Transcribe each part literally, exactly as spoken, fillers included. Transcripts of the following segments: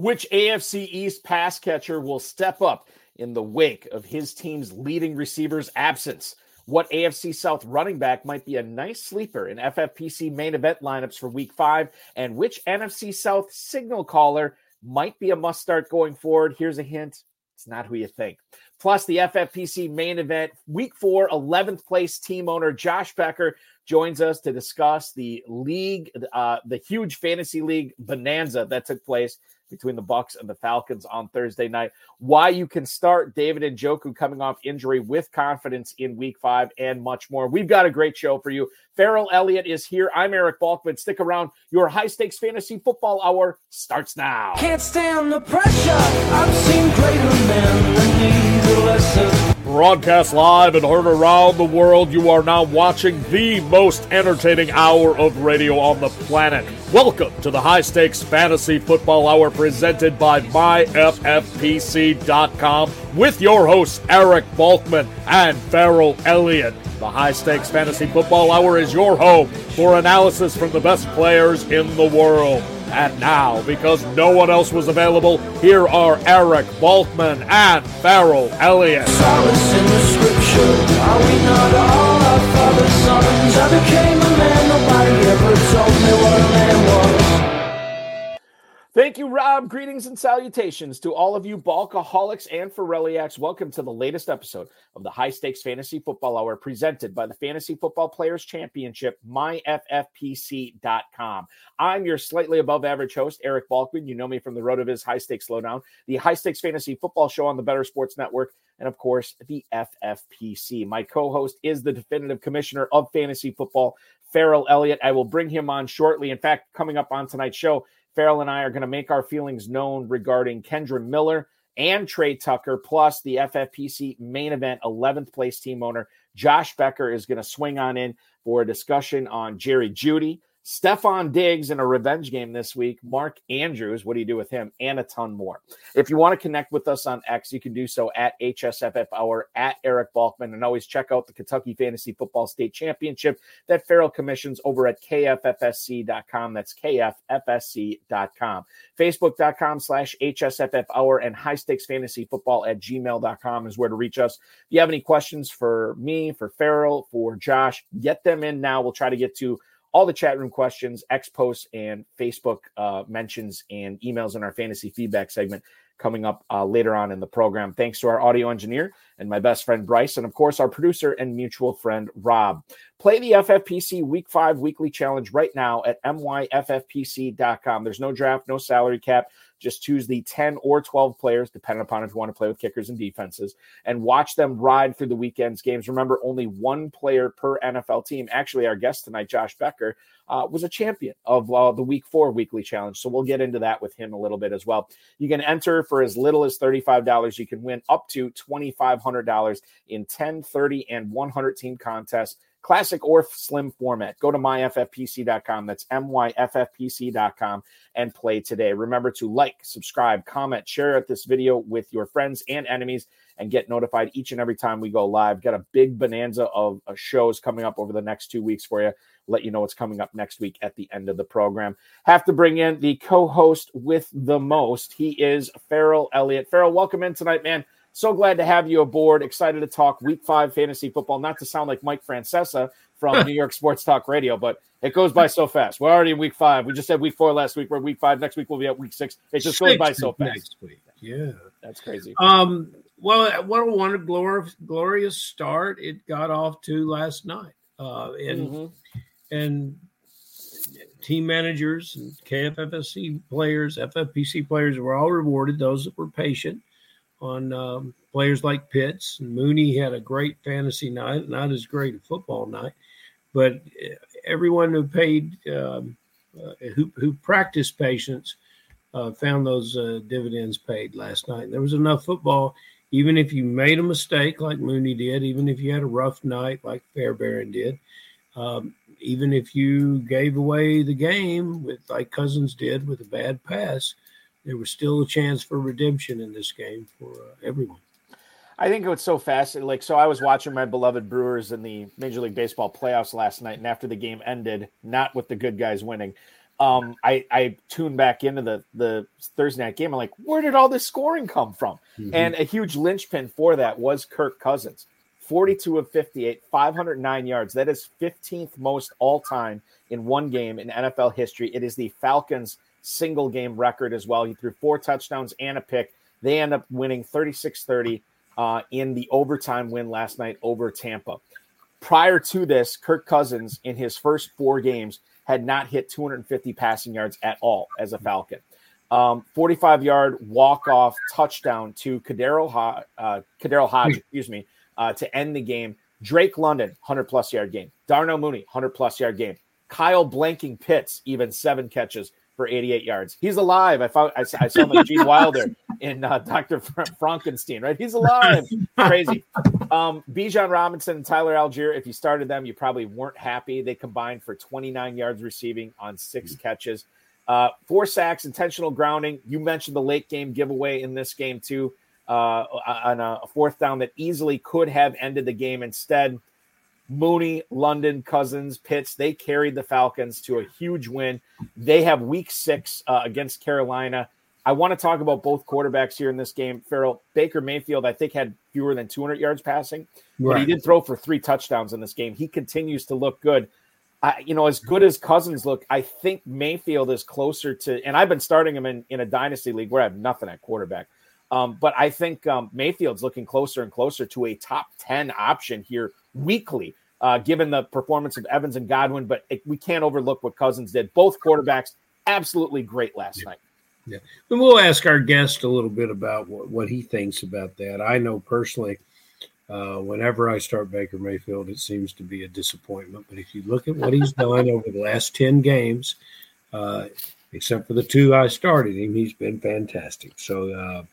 Which A F C East pass catcher will step up in the wake of his team's leading receiver's absence? What A F C South running back might be a nice sleeper in F F P C main event lineups for week five? And which N F C South signal caller might be a must start going forward? Here's a hint. It's not who you think. Plus, the F F P C main event, week four, eleventh place team owner Josh Becker joins us to discuss the league, uh, the huge fantasy league bonanza that took place between the Bucs and the Falcons on Thursday night. Why you can start David Njoku coming off injury with confidence in week five, and much more. We've got a great show for you. Farrell Elliott is here. I'm Eric Balkman. Stick around. Your high-stakes fantasy football hour starts now. Can't stand the pressure. I've seen greater men than need a lesson. Broadcast live and heard around the world, you are now watching the most entertaining hour of radio on the planet. Welcome to the High Stakes Fantasy Football Hour presented by my F F P C dot com with your hosts Eric Balkman and Farrell Elliott. The High Stakes Fantasy Football Hour is your home for analysis from the best players in the world. And now, because no one else was available, here are Eric Balkman and Farrell Elliott. Solace in the scripture. Are we not all our father's sons? I became a man. Nobody ever told me what a man was. Thank you, Rob. Greetings and salutations to all of you Balkaholics and Farrelliacs. Welcome to the latest episode of the High Stakes Fantasy Football Hour presented by the Fantasy Football Players Championship, my F F P C dot com. I'm your slightly above average host, Eric Balkman. You know me from the RotoViz High Stakes Lowdown, the High Stakes Fantasy Football Show on the Better Sports Network, and of course, the F F P C. My co-host is the definitive commissioner of fantasy football, Farrell Elliott. I will bring him on shortly. In fact, coming up on tonight's show, Farrell and I are going to make our feelings known regarding Kendra Miller and Trey Tucker, plus the F F P C main event eleventh place team owner Josh Becker is going to swing on in for a discussion on Jerry Jeudy, Stephon Diggs in a revenge game this week, Mark Andrews, what do you do with him, and a ton more. If you want to connect with us on X, you can do so at H S F F Hour, at Eric Balkman, and always check out the Kentucky Fantasy Football State Championship that Farrell commissions over at K F F S C dot com. That's K F F S C dot com. Facebook.com slash HSFF Hour and High Stakes Fantasy Football at gmail dot com is where to reach us. If you have any questions for me, for Farrell, for Josh, get them in now. We'll try to get to all the chat room questions, X posts, and Facebook uh, mentions and emails in our fantasy feedback segment coming up uh, later on in the program. Thanks to our audio engineer and my best friend Bryce, and of course our producer and mutual friend Rob. Play the F F P C Week five Weekly Challenge right now at M Y F F P C dot com. There's no draft, no salary cap. Just choose the ten or twelve players, depending upon if you want to play with kickers and defenses, and watch them ride through the weekend's games. Remember, only one player per N F L team. Actually, our guest tonight, Josh Becker, uh, was a champion of uh, the Week four Weekly Challenge, so we'll get into that with him a little bit as well. You can enter for as little as thirty-five dollars. You can win up to twenty-five hundred dollars in ten, thirty, and one hundred team contests. Classic or slim format. Go to my F F P C dot com. That's M Y F F P C dot com and play today. Remember to like, subscribe, comment, share this video with your friends and enemies, and get notified each and every time we go live. Got a big bonanza of uh, shows coming up over the next two weeks for you. Let you know what's coming up next week at the end of the program. Have to bring in the co-host with the most. He is Farrell Elliott. Farrell, welcome in tonight, man. So glad to have you aboard. Excited to talk week five fantasy football. Not to sound like Mike Francesa from New York Sports Talk Radio, but it goes by so fast. We're already in week five. We just said week four last week. We're week five. Next week we'll be at week six. It just goes by so fast. Next week. Yeah. That's crazy. Um, well, what a wonderful, glorious, glorious start it got off to last night. Uh, and, mm-hmm. and team managers and K F F S C players, F F P C players were all rewarded, those that were patient. On um, players like Pitts and Mooney had a great fantasy night, not as great a football night, but everyone who paid, um, uh, who who practiced patience, uh, found those uh, dividends paid last night. There was enough football, even if you made a mistake like Mooney did, even if you had a rough night like Fairbairn did, um, even if you gave away the game with like Cousins did with a bad pass. There was still a chance for redemption in this game for uh, everyone. I think it was so fast. Like, so I was watching my beloved Brewers in the Major League Baseball playoffs last night, and after the game ended, not with the good guys winning, um, I, I tuned back into the, the Thursday night game. I'm like, where did all this scoring come from? Mm-hmm. And a huge linchpin for that was Kirk Cousins. forty-two of fifty-eight, five hundred nine yards. That is fifteenth most all-time in one game in N F L history. It is the Falcons' single-game record as well. He threw four touchdowns and a pick. They end up winning thirty-six thirty uh, in the overtime win last night over Tampa. Prior to this, Kirk Cousins, in his first four games, had not hit two hundred fifty passing yards at all as a Falcon. Um, forty-five-yard walk-off touchdown to Kadero Hodge, uh, Kadero Hodge, excuse me, uh, to end the game. Drake London, one hundred plus yard game. Darnell Mooney, one hundred plus yard game. Kyle Blanking Pitts, even seven catches for eighty-eight yards. He's alive. I found I, I saw him like Gene Wilder in uh, Doctor Frankenstein, right? He's alive. Crazy. Um, Bijan Robinson and Tyler Algier, if you started them, you probably weren't happy. They combined for twenty-nine yards receiving on six catches. Uh, four sacks, intentional grounding. You mentioned the late game giveaway in this game too, uh, on a fourth down that easily could have ended the game. Instead, Mooney, London, Cousins, Pitts, they carried the Falcons to a huge win. They have week six uh, against Carolina. I want to talk about both quarterbacks here in this game. Farrell, Baker Mayfield, I think, had fewer than two hundred yards passing, right, but he did throw for three touchdowns in this game. He continues to look good. I, you know, as good as Cousins look, I think Mayfield is closer to, and I've been starting him in, in a dynasty league where I have nothing at quarterback. Um, but I think um, Mayfield's looking closer and closer to a top ten option here weekly, uh, given the performance of Evans and Godwin. But it, we can't overlook what Cousins did. Both quarterbacks absolutely great last yeah. night. Yeah, and we'll ask our guest a little bit about what, what he thinks about that. I know personally, uh, whenever I start Baker Mayfield, it seems to be a disappointment. But if you look at what he's done over the last ten games, uh, except for the two I started him, he's been fantastic. So uh,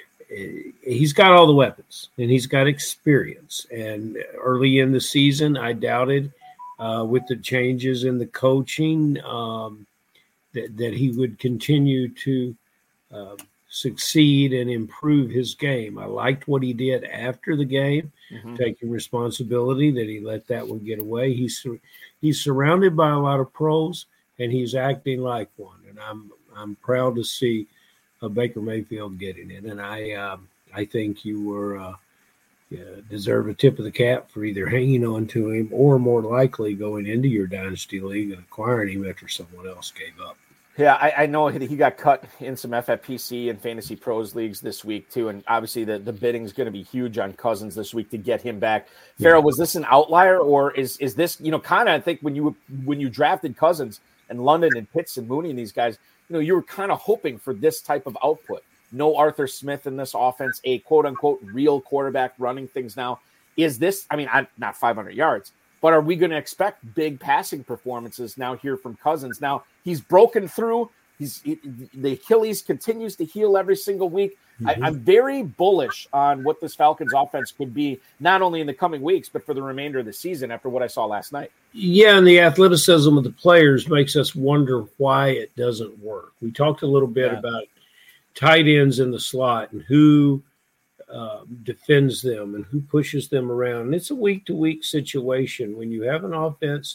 he's got all the weapons, and he's got experience. And early in the season, I doubted uh, with the changes in the coaching um, that, that he would continue to uh, succeed and improve his game. I liked what he did after the game, mm-hmm. taking responsibility that he let that one get away. He's he's surrounded by a lot of pros, and he's acting like one. And I'm I'm proud to see uh, Baker Mayfield getting it. And I um, I think you were uh, yeah, deserve a tip of the cap for either hanging on to him or more likely going into your dynasty league and acquiring him after someone else gave up. Yeah, I, I know he got cut in some F F P C and Fantasy Pros leagues this week, too. And obviously the, the bidding is going to be huge on Cousins this week to get him back. Yeah. Farrell, was this an outlier, or is is this, you know, kind of, I think when you when you drafted Cousins and London and Pitts and Mooney and these guys, you know, you were kind of hoping for this type of output. No Arthur Smith in this offense, a quote-unquote real quarterback running things now. Is this, I mean, I, not five hundred yards, but are we going to expect big passing performances now here from Cousins? Now, he's broken through. He's he, the Achilles continues to heal every single week. Mm-hmm. I, I'm very bullish on what this Falcons offense could be, not only in the coming weeks, but for the remainder of the season after what I saw last night. Yeah, and the athleticism of the players makes us wonder why it doesn't work. We talked a little bit yeah. about tight ends in the slot and who uh, defends them and who pushes them around. And it's a week-to-week situation when you have an offense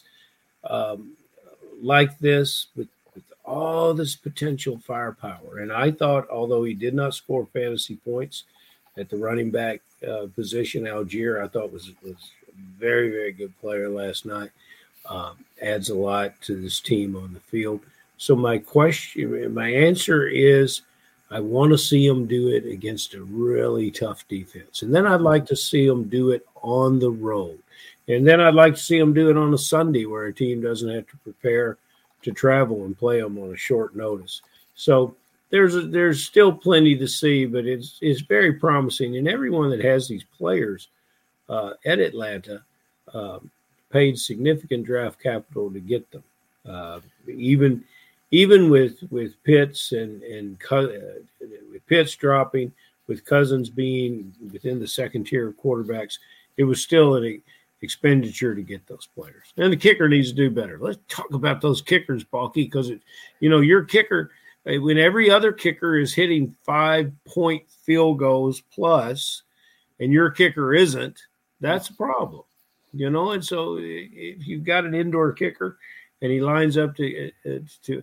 um, like this with, with all this potential firepower. And I thought, although he did not score fantasy points at the running back uh, position, Algier, I thought was, was a very, very good player last night. Um, adds a lot to this team on the field. So my question, my answer is, I want to see him do it against a really tough defense. And then I'd like to see him do it on the road. And then I'd like to see him do it on a Sunday where a team doesn't have to prepare to travel and play them on a short notice. So there's a, there's still plenty to see, but it's it's very promising. And everyone that has these players uh, at Atlanta uh, paid significant draft capital to get them. Uh, even Even with, with Pitts and and uh, with Pitts dropping, with Cousins being within the second tier of quarterbacks, it was still an expenditure to get those players. And the kicker needs to do better. Let's talk about those kickers, Balky, because it, you know, your kicker, when every other kicker is hitting five point field goals plus, and your kicker isn't, that's a problem. You know, and so if you've got an indoor kicker and he lines up to uh, to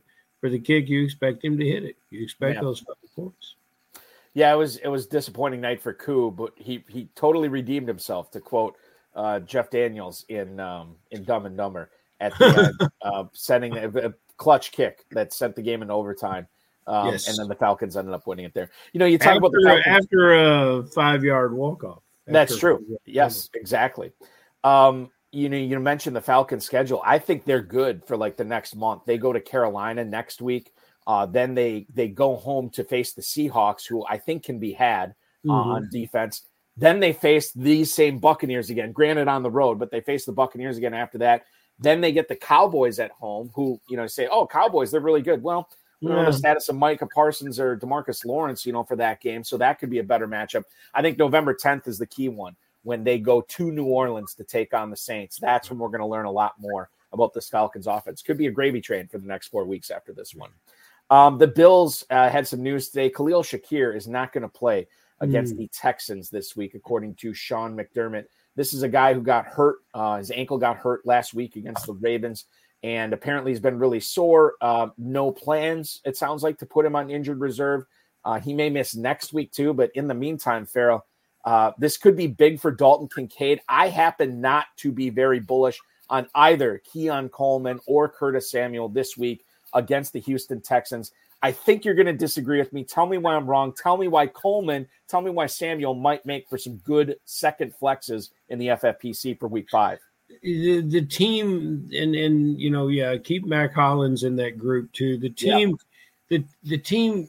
for the kick, you expect him to hit it. You expect Yeah. those couple points. Yeah, it was it was a disappointing night for Koo, but he he totally redeemed himself, to quote uh, Jeff Daniels in um, in Dumb and Dumber at the end, uh, sending a, a clutch kick that sent the game into overtime. Um, Yes. And then the Falcons ended up winning it there. You know, you talk After, about the Falcons. after a five-yard walk-off. That's After a true. five-yard Yes, exactly. Um, you know, you mentioned the Falcons schedule. I think they're good for like the next month. They go to Carolina next week. Uh, then they they go home to face the Seahawks, who I think can be had uh, Mhm. on defense. Then they face these same Buccaneers again, granted on the road, but they face the Buccaneers again after that. Then they get the Cowboys at home, who, you know, say, oh, Cowboys, they're really good. Well, we don't know the Yeah. status of Micah Parsons or DeMarcus Lawrence, you know, for that game. So that could be a better matchup. I think November tenth is the key one when they go to New Orleans to take on the Saints. That's when we're going to learn a lot more about this Falcons offense. Could be a gravy train for the next four weeks after this one. Um, the Bills uh, had some news today. Khalil Shakir is not going to play against Mm. the Texans this week, according to Sean McDermott. This is a guy who got hurt. Uh, his ankle got hurt last week against the Ravens, and apparently he's been really sore. Uh, no plans, it sounds like, to put him on injured reserve. Uh, he may miss next week too, but in the meantime, Farrell, uh, this could be big for Dalton Kincaid. I happen not to be very bullish on either Keon Coleman or Curtis Samuel this week against the Houston Texans. I think you're going to disagree with me. Tell me why I'm wrong. Tell me why Coleman, tell me why Samuel might make for some good second flexes in the F F P C for week five. The, the team, and, and, you know, yeah, keep Mac Hollins in that group too. The team, the, the team,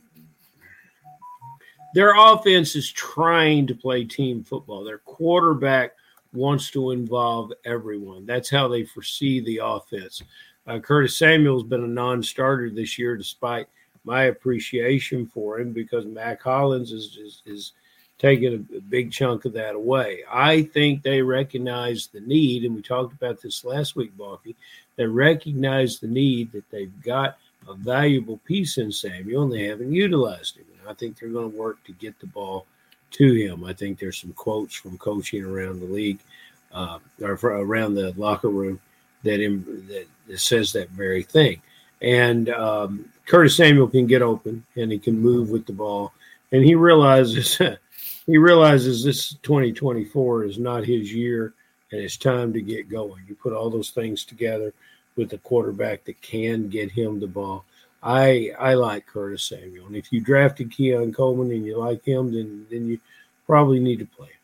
their offense is trying to play team football. Their quarterback wants to involve everyone. That's how they foresee the offense. Uh, Curtis Samuel's been a non-starter this year, despite my appreciation for him, because Mac Hollins is is, is taking a, a big chunk of that away. I think they recognize the need, and we talked about this last week, Balky. They recognize the need that they've got a valuable piece in Samuel, and they haven't utilized him. And I think they're going to work to get the ball to him. I think there's some quotes from coaching around the league, uh, or for, around the locker room, that, in, that that says that very thing. And um, Curtis Samuel can get open, and he can move with the ball. And he realizes he realizes this twenty twenty-four is not his year, and it's time to get going. You put all those things together with a quarterback that can get him the ball. I I like Curtis Samuel. And if you drafted Keon Coleman and you like him, then then you probably need to play him.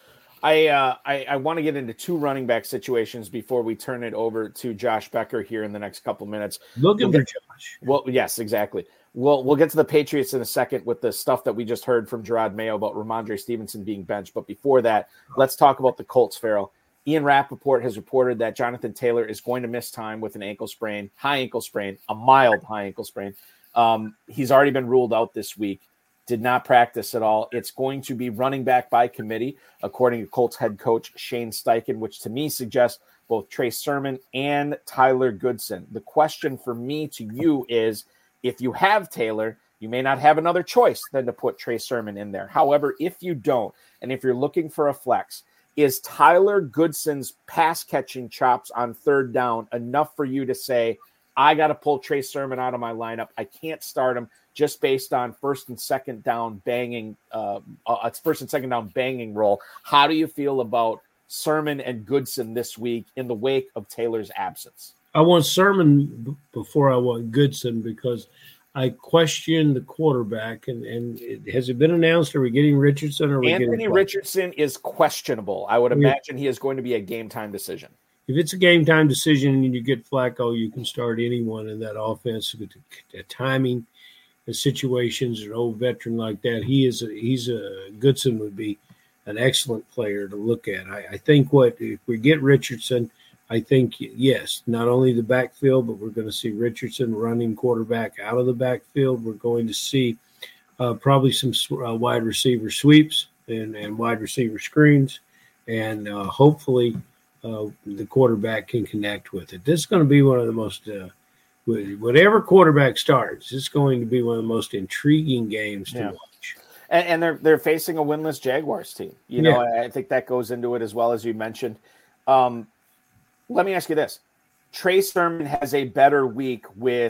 I, uh, I I want to get into two running back situations before we turn it over to Josh Becker here in the next couple minutes. Looking we'll for get, Josh. Well, yes, exactly. We'll we'll get to the Patriots in a second with the stuff that we just heard from Gerard Mayo about Ramondre Stevenson being benched. But before that, let's talk about the Colts, Farrell. Ian Rappaport has reported that Jonathan Taylor is going to miss time with an ankle sprain, high ankle sprain, a mild high ankle sprain. Um, he's already been ruled out this week. Did not practice at all. It's going to be running back by committee, according to Colts head coach Shane Steichen, which to me suggests both Trey Sermon and Tyler Goodson. The question for me to you is, if you have Taylor, you may not have another choice than to put Trey Sermon in there. However, if you don't, and if you're looking for a flex, is Tyler Goodson's pass-catching chops on third down enough for you to say, I got to pull Trey Sermon out of my lineup. I can't start him just based on first and second down banging, uh, uh, first and second down banging roll. How do you feel about Sermon and Goodson this week in the wake of Taylor's absence? I want Sermon b- before I want Goodson, because I question the quarterback. And, and it, has it been announced? Are we getting Richardson? Or are we Anthony getting Richardson is questionable. I would imagine he is going to be a game-time decision. If it's a game-time decision and you get Flacco, you can start anyone in that offense. With the, the timing, the situations, an old veteran like that, he is a, he's a Goodson would be an excellent player to look at. I, I think what if we get Richardson, I think yes, not only the backfield, but we're going to see Richardson running quarterback out of the backfield. We're going to see uh, probably some uh, wide receiver sweeps and, and wide receiver screens, and uh, hopefully uh, the quarterback can connect with it. This is going to be one of the most uh, whatever quarterback starts, it's going to be one of the most intriguing games to yeah. watch. And, and they're they're facing a winless Jaguars team. You know, Yeah. I, I think that goes into it as well, as you mentioned. Um, let me ask you this. Trey Sermon has a better week with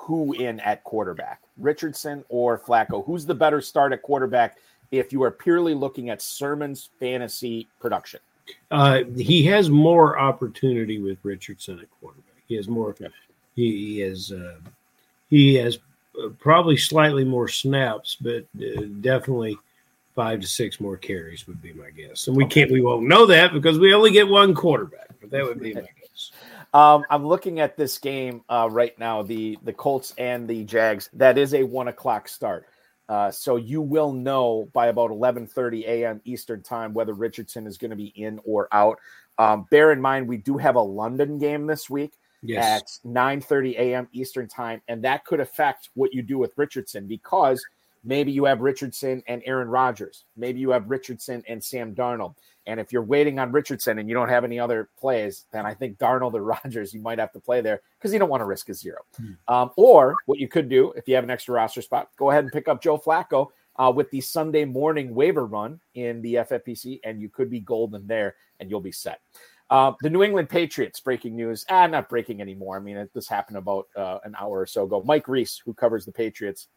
who in at quarterback, Richardson or Flacco? Who's the better start at quarterback if you are purely looking at Sermon's fantasy production? Uh, he has more opportunity with Richardson at quarterback. He has more. Yeah. He, he has. Uh, he has uh, probably slightly more snaps, but uh, definitely five to six more carries would be my guess. And we Okay. can't. We won't know that because we only get one quarterback. But that would be my guess. Um, I'm looking at this game uh, right now. The the Colts and the Jags. That is a one o'clock start. Uh, so you will know by about eleven thirty a.m. Eastern time whether Richardson is going to be in or out. Um, bear in mind, we do have a London game this week Yes. at nine thirty a.m. Eastern time, and that could affect what you do with Richardson because maybe you have Richardson and Aaron Rodgers. Maybe you have Richardson and Sam Darnold. And if you're waiting on Richardson and you don't have any other plays, then I think Darnold or Rodgers, you might have to play there because you don't want to risk a zero. Hmm. Um, or what you could do, if you have an extra roster spot, go ahead and pick up Joe Flacco uh, with the Sunday morning waiver run in the F F P C, and you could be golden there, and you'll be set. Uh, the New England Patriots, breaking news. Ah, not breaking anymore. I mean, it, this happened about uh, an hour or so ago. Mike Reese, who covers the Patriots,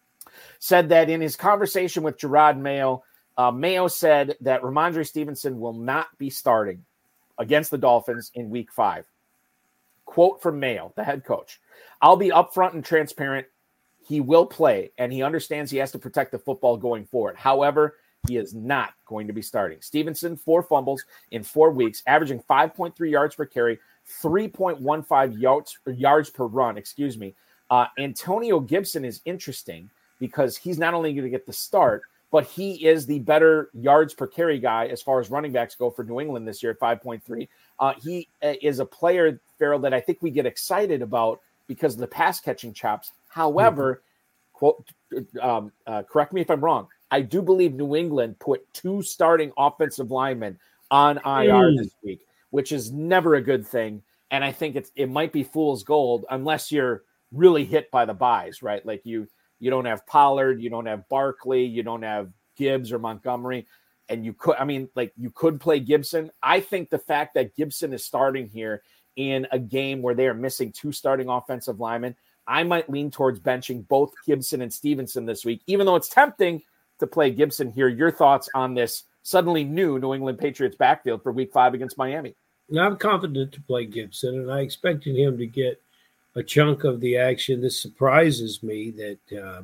said that in his conversation with Gerard Mayo, Uh, Mayo said that Ramondre Stevenson will not be starting against the Dolphins in week five. Quote from Mayo, the head coach: "I'll be upfront and transparent. He will play, and he understands he has to protect the football going forward. However, he is not going to be starting." Stevenson, four fumbles in four weeks, averaging five point three yards per carry, three point one five yards, yards per run, excuse me. Uh, Antonio Gibson is interesting because he's not only going to get the start, but he is the better yards per carry guy as far as running backs go for New England this year at five point three. Uh, he uh, is a player, Farrell, that I think we get excited about because of the pass catching chops. However, mm-hmm. quote, um, uh, correct me if I'm wrong, I do believe New England put two starting offensive linemen on I R mm. this week, which is never a good thing. And I think it's it might be fool's gold unless you're really hit by the buys, right? Like you you don't have Pollard, you don't have Barkley, you don't have Gibbs or Montgomery, and you could, I mean, like you could play Gibson. I think the fact that Gibson is starting here in a game where they are missing two starting offensive linemen, I might lean towards benching both Gibson and Stevenson this week, even though it's tempting to play Gibson here. Your thoughts on this suddenly new New England Patriots backfield for week five against Miami? Now, I'm confident to play Gibson, and I expected him to get a chunk of the action. This surprises me that uh,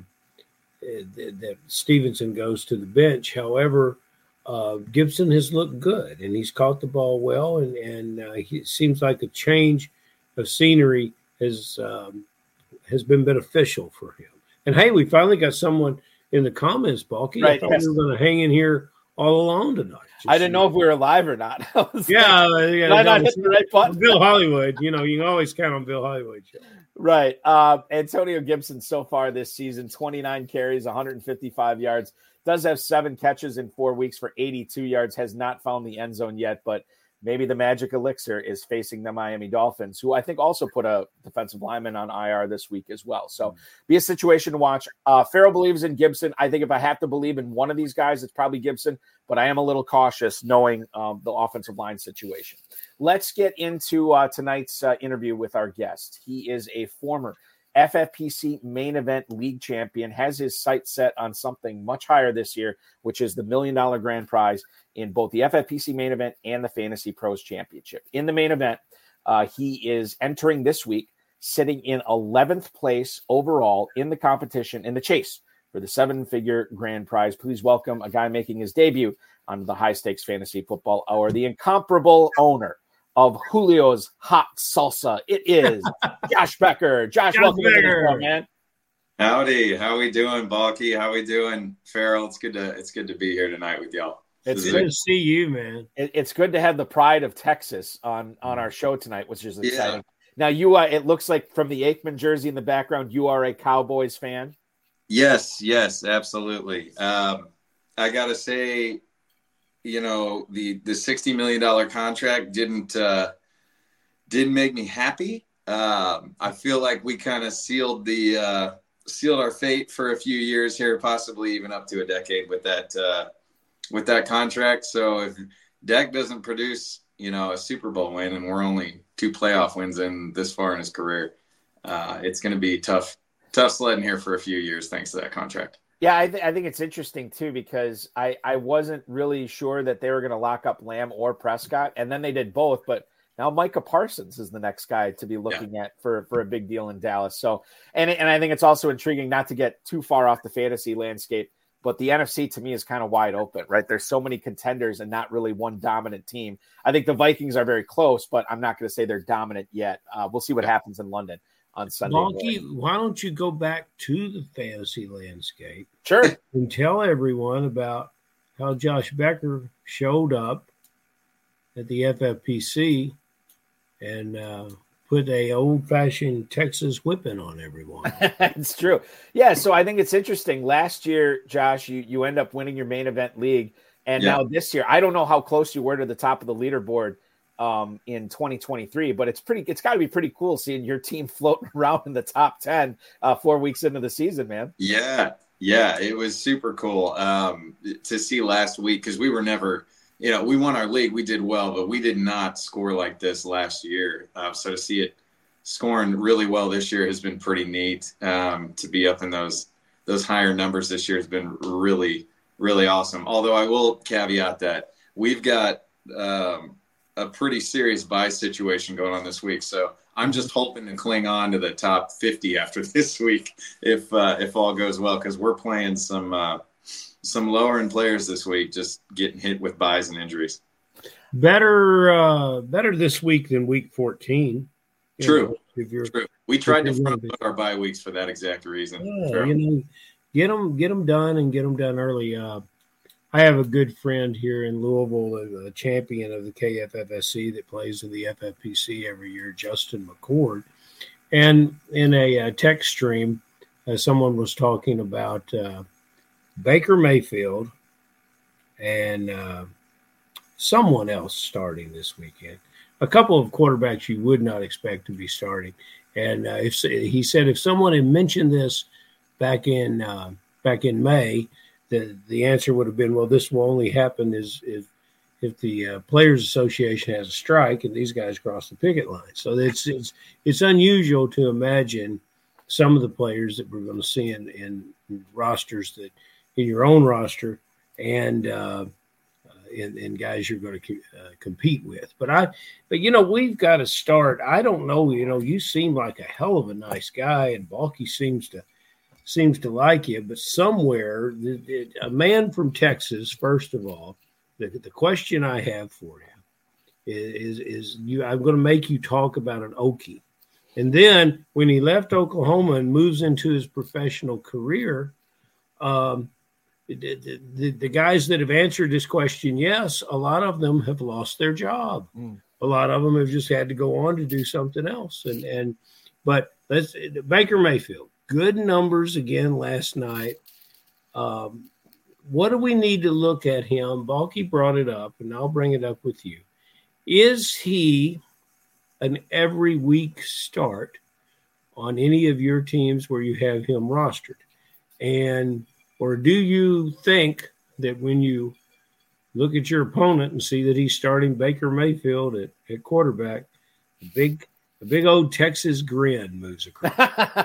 that Stevenson goes to the bench. However, uh, Gibson has looked good, and he's caught the ball well, and, and uh, he, it seems like a change of scenery has um, has been beneficial for him. And, hey, we finally got someone in the comments, Balky. Right, I thought yes. we were going to hang in here all alone tonight. Just I didn't know if we were live or not. I was yeah, like, yeah. did I not hit the right button? Bill Hollywood, you know, you can always count on Bill Hollywood. Right. Uh, Antonio Gibson so far this season, twenty-nine carries, one hundred fifty-five yards, does have seven catches in four weeks for eighty-two yards, has not found the end zone yet, but maybe the magic elixir is facing the Miami Dolphins, who I think also put a defensive lineman on I R this week as well. So be a situation to watch. Uh, Farrell believes in Gibson. I think if I have to believe in one of these guys, it's probably Gibson, but I am a little cautious knowing um, the offensive line situation. Let's get into uh, tonight's uh, interview with our guest. He is a former F F P C main event league champion, has his sights set on something much higher this year, which is the million dollar grand prize in both the F F P C main event and the Fantasy Pros Championship. In the main event, uh, he is entering this week, sitting in eleventh place overall in the competition in the chase for the seven-figure grand prize. Please welcome a guy making his debut on the High Stakes Fantasy Football Hour, the incomparable owner of Julio's Hot Salsa. It is Josh Becker. Josh, Josh welcome Becker. to the show, man. Howdy. How we doing, Balky? How we doing, Farrell? It's good to it's good to be here tonight with y'all. It's good to see you, man. It, it's good to have the pride of Texas on, on our show tonight, which is exciting. Yeah. Now, you, uh, it looks like from the Aikman jersey in the background, you are a Cowboys fan. Yes, yes, absolutely. Um, I got to say, you know, the, the sixty million dollars contract didn't uh, didn't make me happy. Um, I feel like we kind of sealed the uh, sealed our fate for a few years here, possibly even up to a decade with that uh, with that contract. So if Dak doesn't produce, you know, a Super Bowl win, and we're only two playoff wins in this far in his career, uh, it's going to be tough, tough sledding here for a few years thanks to that contract. Yeah, I, th- I think it's interesting, too, because I, I wasn't really sure that they were going to lock up Lamb or Prescott, and then they did both. But now Micah Parsons is the next guy to be looking yeah. at for, for a big deal in Dallas. So, and, and I think it's also intriguing not to get too far off the fantasy landscape, but the N F C to me is kind of wide open, right? There's so many contenders and not really one dominant team. I think the Vikings are very close, but I'm not going to say they're dominant yet. Uh, we'll see what happens in London on Sunday. Bonky, why don't you go back to the fantasy landscape? Sure. And tell everyone about how Josh Becker showed up at the F F P C and uh, put a old-fashioned Texas whipping on everyone. It's true. Yeah, so I think it's interesting. Last year, Josh, you, you end up winning your main event league, and yeah. now this year, I don't know how close you were to the top of the leaderboard um in twenty twenty-three, but it's pretty it's got to be pretty cool seeing your team floating around in the top ten uh four weeks into the season, man. Yeah, yeah, it was super cool um to see last week, because we were never, you know, we won our league, we did well, but we did not score like this last year. Uh, so to see it scoring really well this year has been pretty neat. Um to be up in those those higher numbers this year has been really, really awesome. Although I will caveat that we've got um a pretty serious buy situation going on this week. So I'm just hoping to cling on to the top fifty after this week, if, uh, if all goes well, cause we're playing some, uh, some lower end players this week, just getting hit with buys and injuries. Better, uh, better this week than week fourteen. True. Know, if you're, True. We tried to front load our bye weeks for that exact reason. Yeah, sure. you know, get them, get them done and get them done early. Uh, I have a good friend here in Louisville, a champion of the K F F S C that plays in the F F P C every year, Justin McCord. And in a, a text stream, uh, someone was talking about uh, Baker Mayfield and uh, someone else starting this weekend. A couple of quarterbacks you would not expect to be starting. And uh, if he said if someone had mentioned this back in uh, back in May, The, the answer would have been, well, this will only happen is if if the uh, Players Association has a strike and these guys cross the picket line. So it's it's it's unusual to imagine some of the players that we're going to see in, in rosters that in your own roster and uh, in, in guys you're going to uh, compete with. But I, but you know, we've got to start. I don't know. You know, you seem like a hell of a nice guy, and Balky seems to. seems to like you, but somewhere, the, the, a man from Texas, first of all, the, the question I have for you is, is, is you, I'm going to make you talk about an Okie. And then when he left Oklahoma and moves into his professional career, um, the, the, the guys that have answered this question, yes, a lot of them have lost their job. Mm. A lot of them have just had to go on to do something else. And, and, but let's Baker Mayfield. Good numbers again last night. Um, what do we need to look at him? Balky brought it up, and I'll bring it up with you. Is he an every week start on any of your teams where you have him rostered? And or do you think that when you look at your opponent and see that he's starting Baker Mayfield at, at quarterback, the big the big old Texas grin moves across?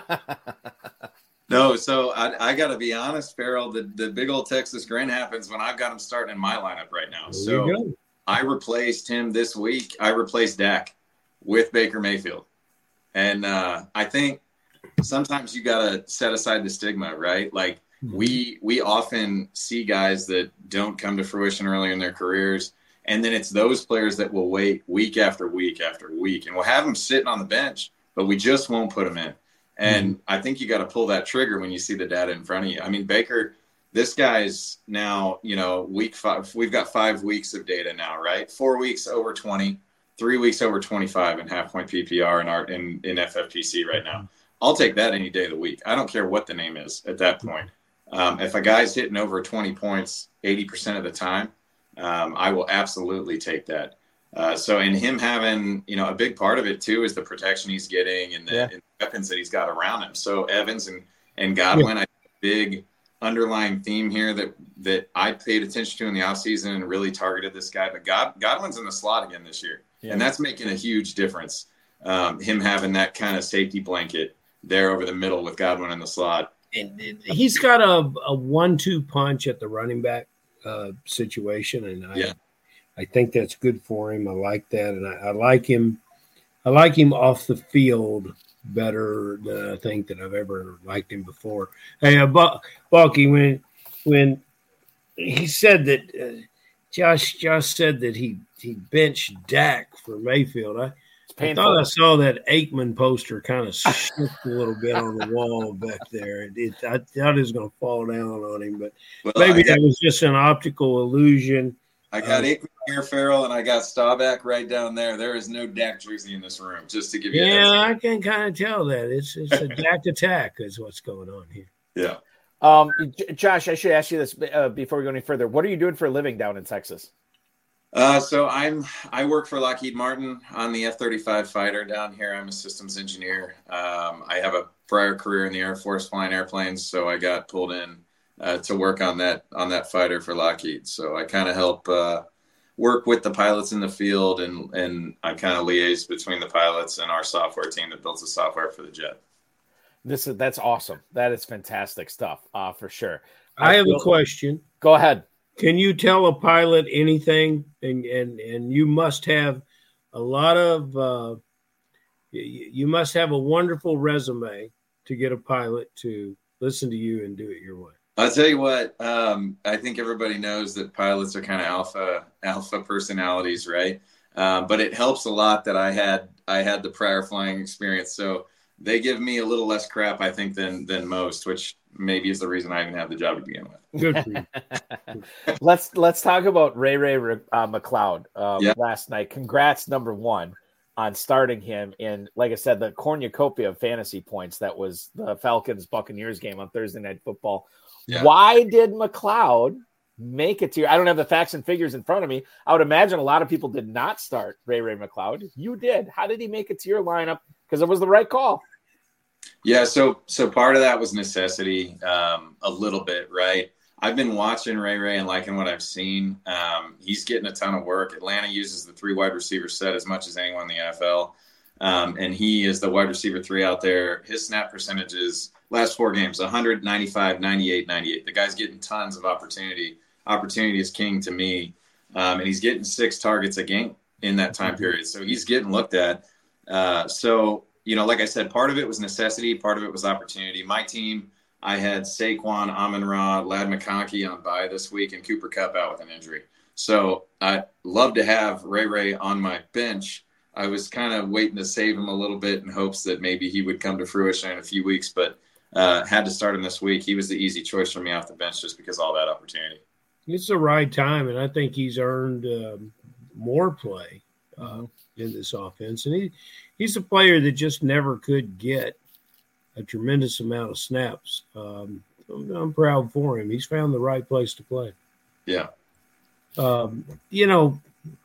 No, so I, I got to be honest, Farrell, the, the big old Texas grin happens when I've got him starting in my lineup right now. There so I replaced him this week. I replaced Dak with Baker Mayfield. And uh, I think sometimes you got to set aside the stigma, right? Like mm-hmm. we we often see guys that don't come to fruition early in their careers. And then it's those players that will wait week after week after week. And we'll have them sitting on the bench, but we just won't put them in. And mm-hmm. I think you got to pull that trigger when you see the data in front of you. I mean, Baker, this guy's now, you know, week five. We've got five weeks of data now, right? Four weeks over twenty, three weeks over twenty-five in half point P P R in our in, in F F P C right now. I'll take that any day of the week. I don't care what the name is at that point. Um, if a guy's hitting over twenty points eighty percent of the time, um, I will absolutely take that. Uh, so in him having, you know, a big part of it too is the protection he's getting and the, yeah. and the weapons that he's got around him. So Evans and, and Godwin, yeah. I think a big underlying theme here that, that I paid attention to in the offseason and really targeted this guy. But God, Godwin's in the slot again this year, yeah. and that's making a huge difference. um, him having that kind of safety blanket there over the middle with Godwin in the slot. And he's got a, a one two punch at the running back uh, situation, and I Yeah. I think that's good for him. I like that, and I, I like him. I like him off the field better than I think that I've ever liked him before. Hey, uh, Buck, Bucky, when when he said that uh, Josh Josh said that he he benched Dak for Mayfield, I, I thought I saw that Aikman poster kind of shift a little bit on the wall back there. It, it, I thought it was going to fall down on him, but Well, maybe got, that was just an optical illusion. I got uh, Aikman here, Farrell, and I got Staubach right down there. There is no Dak jersey in this room, just to give you Yeah, that. I can kind of tell that. It's it's a Dak attack is what's going on here. Yeah. Um, J- Josh, I should ask you this uh, before we go any further. What are you doing for a living down in Texas? Uh, so I'm I work for Lockheed Martin on the F thirty-five fighter down here. I'm a systems engineer. Um, I have a prior career in the Air Force flying airplanes, so I got pulled in uh, to work on that on that fighter for Lockheed. So I kind of help uh, work with the pilots in the field, and and I kind of liaise between the pilots and our software team that builds the software for the jet. This is that's awesome. That is fantastic stuff, uh, for sure. I, I have feel, a question. Go ahead. Can you tell a pilot anything? And and, and you must have a lot of uh, you, you must have a wonderful resume to get a pilot to listen to you and do it your way. I'll tell you what, um, I think everybody knows that pilots are kind of alpha alpha personalities, right? Um, but it helps a lot that I had I had the prior flying experience. So they give me a little less crap, I think, than than most, which maybe is the reason I even have the job to begin with. Good for you. let's let's talk about Ray Ray uh, McCloud um, yeah. last night. Congrats, number one, on starting him in, like I said, the cornucopia of fantasy points that was the Falcons Buccaneers game on Thursday Night Football. Yeah. Why did McCloud make it to your? I don't have the facts and figures in front of me. I would imagine a lot of people did not start Ray Ray McCloud. You did. How did he make it to your lineup? Because it was the right call. Yeah, so so part of that was necessity, um, a little bit, right? I've been watching Ray Ray and liking what I've seen. Um, he's getting a ton of work. Atlanta uses the three wide receiver set as much as anyone in the N F L, um, and he is the wide receiver three out there. His snap percentages last four games: one ninety-five, ninety-eight, ninety-eight. The guy's getting tons of opportunity. Opportunity is king to me, um, and he's getting six targets a game in that time period. So he's getting looked at. Uh, so. You know, like I said, part of it was necessity. Part of it was opportunity. My team, I had Saquon, Amon-Ra, Ladd McConkey on bye this week, and Cooper Kupp out with an injury. So I'd love to have Ray Ray on my bench. I was kind of waiting to save him a little bit in hopes that maybe he would come to fruition in a few weeks, but uh, had to start him this week. He was the easy choice for me off the bench just because of all that opportunity. It's the right time, and I think he's earned um, more play uh, in this offense. And he he's a player that just never could get a tremendous amount of snaps. Um, I'm, I'm proud for him. He's found the right place to play. Yeah. Um, you know,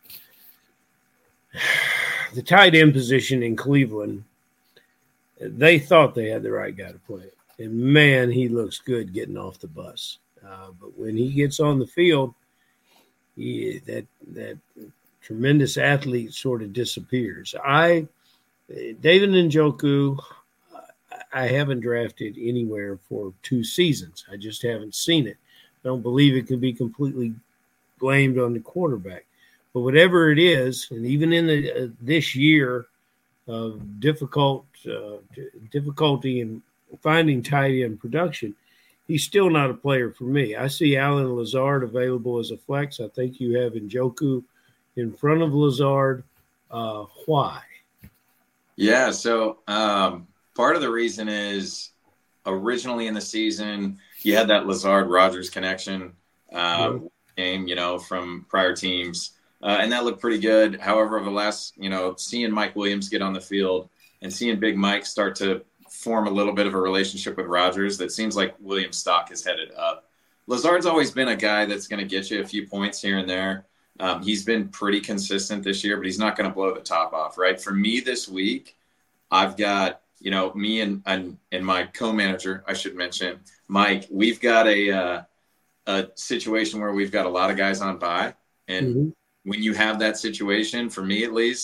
the tight end position in Cleveland, they thought they had the right guy to play it. And, man, he looks good getting off the bus. Uh, but when he gets on the field, he, that that tremendous athlete sort of disappears. I – David Njoku, I haven't drafted anywhere for two seasons. I just haven't seen it. I don't believe it can be completely blamed on the quarterback. But whatever it is, and even in the, uh, this year of difficult uh, difficulty in finding tight end production, he's still not a player for me. I see Allen Lazard available as a flex. I think you have Njoku in front of Lazard. Uh, why? Yeah, so um, part of the reason is originally in the season, you had that Lazard-Rogers connection uh, yeah. game, you know, from prior teams, uh, and that looked pretty good. However, over the last, you know, seeing Mike Williams get on the field and seeing Big Mike start to form a little bit of a relationship with Rodgers, that seems like Williams' stock is headed up. Lazard's always been a guy that's going to get you a few points here and there. Um, he's been pretty consistent this year, but he's not going to blow the top off, right? For me this week, I've got, you know, me and and, and my co-manager, I should mention, Mike, we've got a uh, a situation where we've got a lot of guys on bye. And mm-hmm. when you have that situation, for me at least,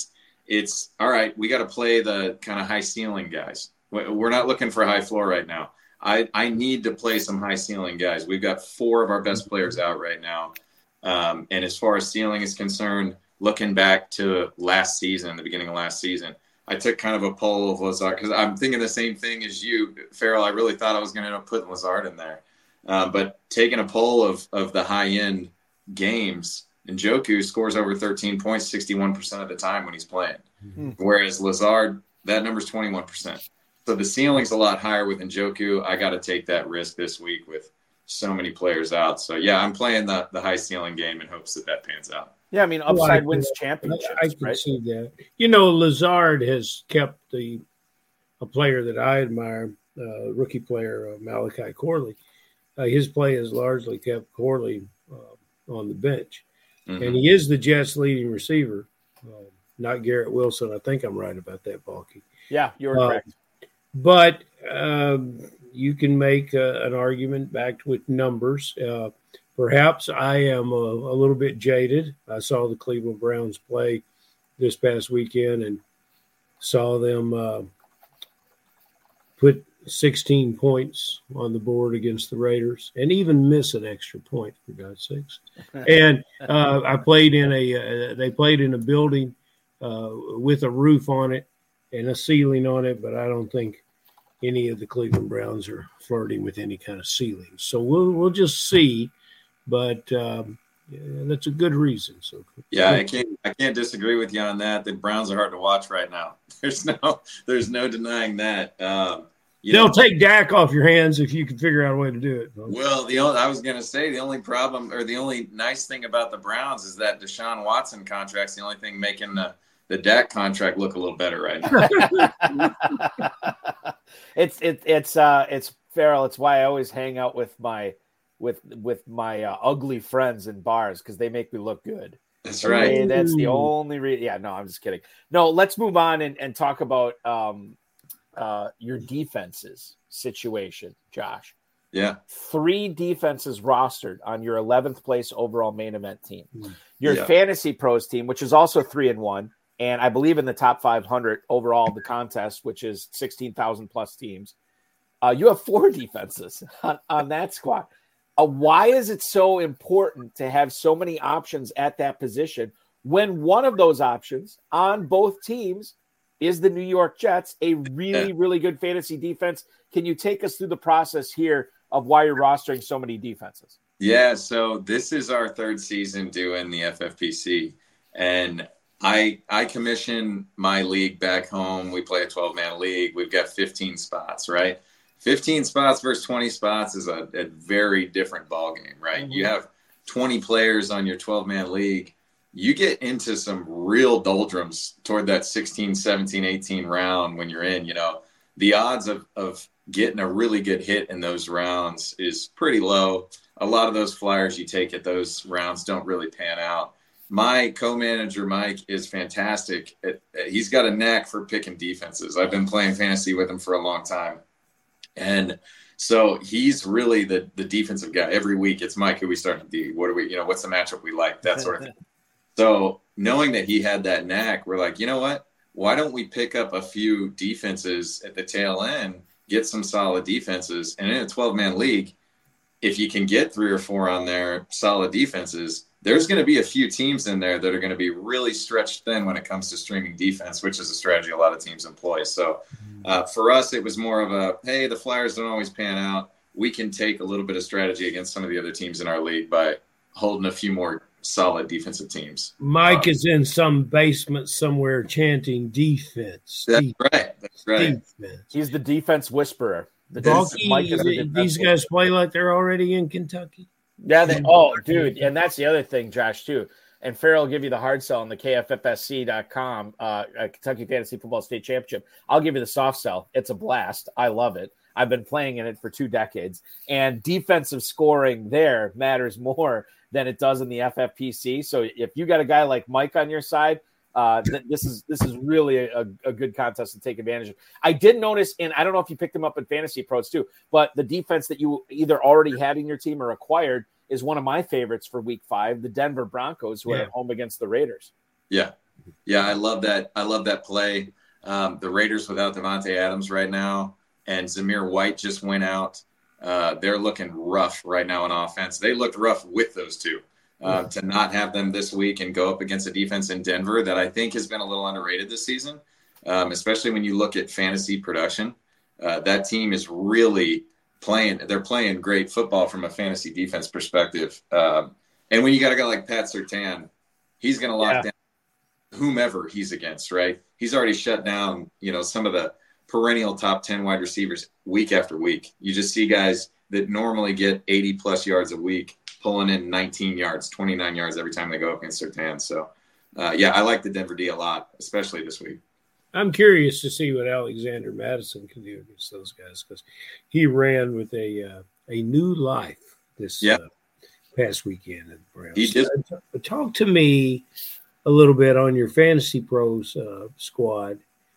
it's all right. We got to play the kind of high ceiling guys. We're not looking for high floor right now. I, I need to play some high ceiling guys. We've got four of our best players out right now. Um, and as far as ceiling is concerned, looking back to last season, the beginning of last season, I took kind of a poll of Lazard because I'm thinking the same thing as you, Farrell. I really thought I was going to end up putting Lazard in there. Uh, but taking a poll of, of the high end games, Njoku scores over thirteen points sixty-one percent of the time when he's playing. Mm-hmm. Whereas Lazard, that number's twenty-one percent. So the ceiling's a lot higher with Njoku. I got to take that risk this week with so many players out. So, yeah, I'm playing the, the high ceiling game in hopes that that pans out. Yeah, I mean, upside wins championships. I, I can right? see that. You know, Lazard has kept the a player that I admire, uh, rookie player uh, Malachi Corley. Uh, his play has largely kept Corley uh, on the bench. Mm-hmm. And he is the Jets' leading receiver, uh, not Garrett Wilson. I think I'm right about that, Balky. Yeah, you're uh, correct. But um, you can make uh, an argument backed with numbers. Uh, perhaps I am a, a little bit jaded. I saw the Cleveland Browns play this past weekend and saw them uh, put sixteen points on the board against the Raiders and even miss an extra point, for God's sakes. And uh, I played in a uh, – they played in a building uh, with a roof on it and a ceiling on it, but I don't think any of the Cleveland Browns are flirting with any kind of ceiling. So we'll we'll just see, but um, yeah, that's a good reason. So yeah, I can't I can't disagree with you on that. The Browns are hard to watch right now. There's no there's no denying that. Um, you They'll know, take Dak off your hands if you can figure out a way to do it. Well, the only, I was going to say the only problem or the only nice thing about the Browns is that Deshaun Watson contract's the only thing making the the Dak contract look a little better right now. it's it, it's uh it's Farrell. It's why I always hang out with my with with my uh, ugly friends in bars because they make me look good. That's right. Hey, that's the only reason. Yeah, no, I'm just kidding. No, let's move on and, and talk about um uh your defenses situation, Josh. Yeah. Three defenses rostered on your eleventh place overall main event team. Your yeah. Fantasy Pros team, which is also three and one. And I believe in the top five hundred overall of the contest, which is sixteen thousand plus teams. Uh, you have four defenses on, on that squad. Uh, why is it so important to have so many options at that position when one of those options on both teams is the New York Jets, a really, yeah. really good fantasy defense? Can you take us through the process here of why you're rostering so many defenses? Yeah, so this is our third season doing the F F P C. And I I commission my league back home. We play a twelve-man league. We've got fifteen spots, right? fifteen spots versus twenty spots is a, a very different ballgame, right? Mm-hmm. You have twenty players on your twelve-man league. You get into some real doldrums toward that sixteen, seventeen, eighteen round when you're in. You know, the odds of, of getting a really good hit in those rounds is pretty low. A lot of those flyers you take at those rounds don't really pan out. My co-manager, Mike, is fantastic. He's got a knack for picking defenses. I've been playing fantasy with him for a long time. And so he's really the, the defensive guy. Every week it's Mike, who we start to D. What do we, you know, what's the matchup we like? That sort of thing. So knowing that he had that knack, we're like, you know what? Why don't we pick up a few defenses at the tail end, get some solid defenses? And in a twelve-man league, if you can get three or four on there, solid defenses, there's going to be a few teams in there that are going to be really stretched thin when it comes to streaming defense, which is a strategy a lot of teams employ. So uh, for us, it was more of a, hey, the Flyers don't always pan out. We can take a little bit of strategy against some of the other teams in our league by holding a few more solid defensive teams. Mike um, is in some basement somewhere chanting defense. That's defense, right. That's right. Defense. He's the defense whisperer. The Balky, Mike is the these defense guys whisperer. play like they're already in Kentucky. Yeah, they, oh, dude, and that's the other thing, Josh, too. And Farrell will give you the hard sell on the K F F S C dot com, uh, Kentucky Fantasy Football State Championship. I'll give you the soft sell. It's a blast. I love it. I've been playing in it for two decades. And defensive scoring there matters more than it does in the F F P C. So if you got a guy like Mike on your side, uh, th- this is this is really a, a good contest to take advantage of. I did notice, and I don't know if you picked him up in Fantasy Pros too, but the defense that you either already had in your team or acquired is one of my favorites for week five, the Denver Broncos, who Yeah. are at home against the Raiders. Yeah. Yeah, I love that. I love that play. Um, the Raiders without Devontae Adams right now, and Zamir White just went out. Uh, they're looking rough right now on offense. They looked rough with those two. Uh, to not have them this week and go up against a defense in Denver that I think has been a little underrated this season, um, especially when you look at fantasy production. Uh, that team is really playing. They're playing great football from a fantasy defense perspective. Um, and when you got a guy like Pat Surtain, he's going to lock Yeah. down whomever he's against, right? He's already shut down, you know, some of the perennial top ten wide receivers week after week. You just see guys that normally get eighty plus yards a week pulling in nineteen yards, twenty-nine yards every time they go up against Surtain. So, uh, yeah, I like the Denver D a lot, especially this week. I'm curious to see what Alexander Madison can do against those guys because he ran with a uh, a new life this Yeah. uh, past weekend at the Browns. He did. Uh, t- talk to me a little bit on your Fantasy Pros uh, squad.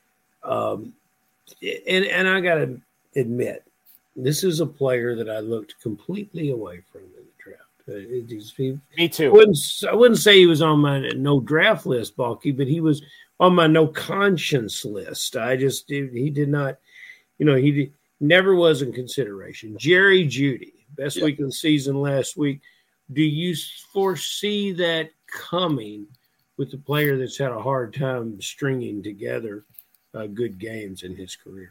Um, and, and I got to admit, this is a player that I looked completely away from in the draft. Uh, it, it, he, Me I too. wouldn't, I wouldn't say he was on my no draft list, Balky, but he was on my no conscience list. I just, he did not, you know, he did, never was in consideration. Jerry Jeudy, best Yeah. week of the season last week. Do you foresee that coming with the player that's had a hard time stringing together uh, good games in his career?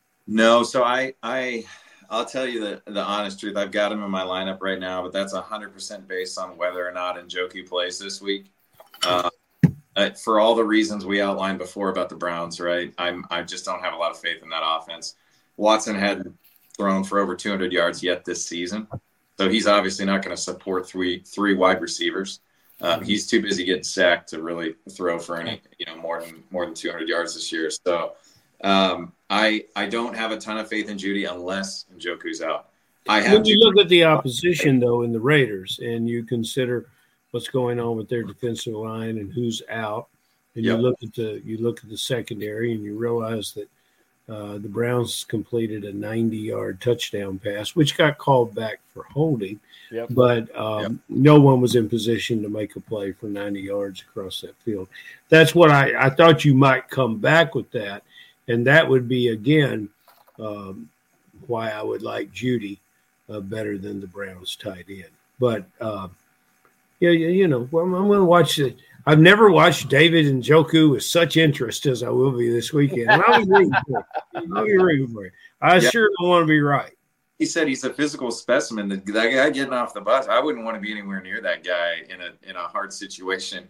No, so I, I, I'll tell you the, the honest truth. I've got him in my lineup right now, but that's one hundred percent based on whether or not Njoku plays this week. Uh, uh, for all the reasons we outlined before about the Browns, right? I'm, I just don't have a lot of faith in that offense. Watson hadn't thrown for over two hundred yards yet this season, so he's obviously not going to support three three wide receivers. Um, he's too busy getting sacked to really throw for any, you know, more than more than two hundred yards this year. So um, I I don't have a ton of faith in Jeudy unless Njoku's out. I have. When you look at the opposition, though, in the Raiders, and you consider what's going on with their defensive line and who's out, and Yep. you look at the you look at the secondary, and you realize that uh, the Browns completed a ninety-yard touchdown pass, which got called back for holding. Yep. But um, Yep. no one was in position to make a play for ninety yards across that field. That's what I, I thought you might come back with that, and that would be again um, why I would like Jeudy uh, better than the Browns tight end. But uh, yeah, you, you know, well, I'm going to watch it. I've never watched David Njoku with such interest as I will be this weekend. And I'll be rooting for you. I'll be rooting for you. I Yeah. sure don't want to be right. He said he's a physical specimen. That that guy getting off the bus, I wouldn't want to be anywhere near that guy in a in a hard situation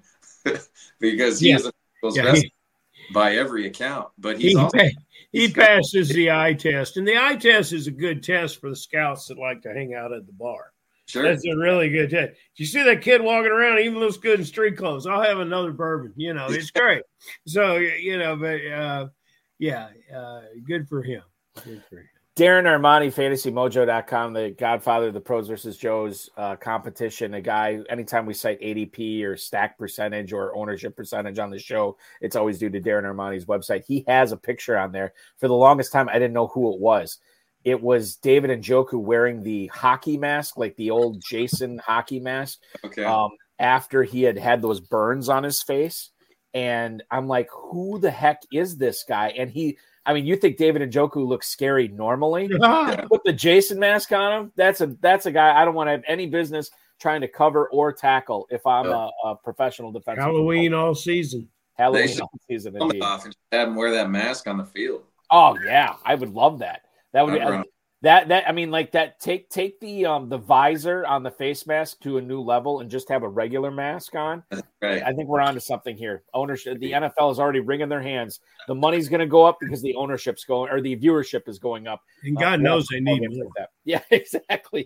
because he Yeah. is a physical Yeah, specimen he- by every account. But he's He, also pa- he he's got- passes the eye test, and the eye test is a good test for the scouts that like to hang out at the bar. sure. That's a really good test. You see that kid walking around, he even looks good in street clothes. I'll have another bourbon. You know, it's great. So, you know, but uh, yeah, uh, good for him. Good for him. Darren Armani, fantasy mojo dot com, the godfather of the Pros versus Joes uh, competition. A guy, anytime we cite A D P or stack percentage or ownership percentage on the show, it's always due to Darren Armani's website. He has a picture on there. For the longest time, I didn't know who it was. It was David Njoku wearing the hockey mask, like the old Jason hockey mask, Okay. um, after he had had those burns on his face. And I'm like, who the heck is this guy? And he, I mean, you think David Njoku looks scary normally? Yeah. Put the Jason mask on him. That's a that's a guy I don't want to have any business trying to cover or tackle if I'm Yeah. a, a professional defensive. Halloween all season. Halloween They should- all season Come indeed. off and have him wear that mask on the field. Oh yeah, I would love that. That would be, I'd run. that that I mean like that. Take take the um the visor on the face mask to a new level and just have a regular mask on. Right. I think we're on to something here. Ownership. The N F L is already wringing their hands. The money's going to go up because the ownership's going, or the viewership is going up. And God Uh, knows they all need games more. like that. Yeah, exactly.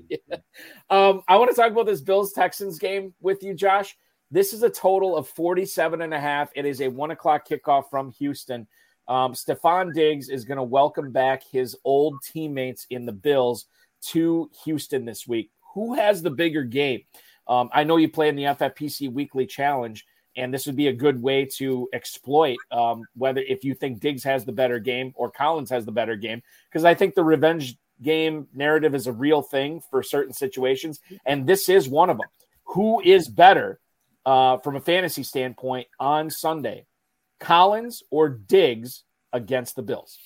um, I want to talk about this Bills Texans game with you, Josh. This is a total of forty-seven and a half. It is a one o'clock kickoff from Houston. Um, Stephon Diggs is going to welcome back his old teammates in the Bills to Houston this week. Who has the bigger game? Um, I know you play in the F F P C Weekly Challenge, and this would be a good way to exploit um, whether if you think Diggs has the better game or Collins has the better game, because I think the revenge game narrative is a real thing for certain situations, and this is one of them. Who is better uh, from a fantasy standpoint on Sunday, Collins or Diggs against the Bills?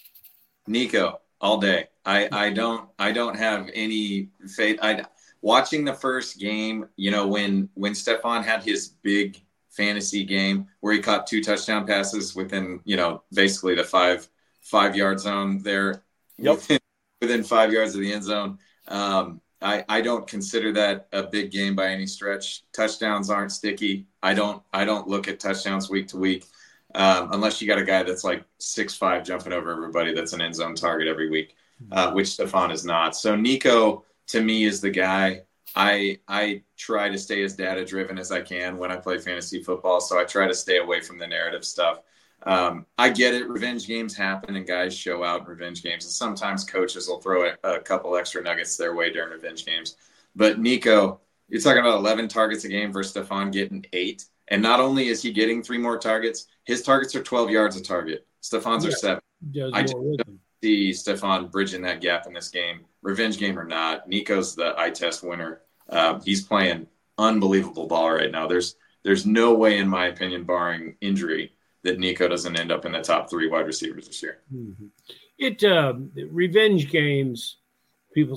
Nico all day. I, I don't I don't have any faith. I watching the first game, you know, when when Stephon had his big fantasy game where he caught two touchdown passes within, you know, basically the five five yard zone there, yep. within, within five yards of the end zone. Um, I, I don't consider that a big game by any stretch. Touchdowns aren't sticky. I don't I don't look at touchdowns week to week. Um, unless you got a guy that's like six five jumping over everybody that's an end zone target every week, uh, which Stephon is not. So Nico, to me, is the guy. I I try to stay as data-driven as I can when I play fantasy football, so I try to stay away from the narrative stuff. Um, I get it. Revenge games happen, and guys show out in revenge games, and sometimes coaches will throw a, a couple extra nuggets their way during revenge games. But Nico, you're talking about eleven targets a game versus Stephon getting eight. And not only is he getting three more targets, his targets are twelve yards a target. Stephon's yeah. are seven. Does I just don't see Stephon bridging that gap in this game, revenge game or not. Nico's the eye test winner. Uh, he's playing unbelievable ball right now. There's there's no way, in my opinion, barring injury, that Nico doesn't end up in the top three wide receivers this year. Mm-hmm. It uh, revenge games, people,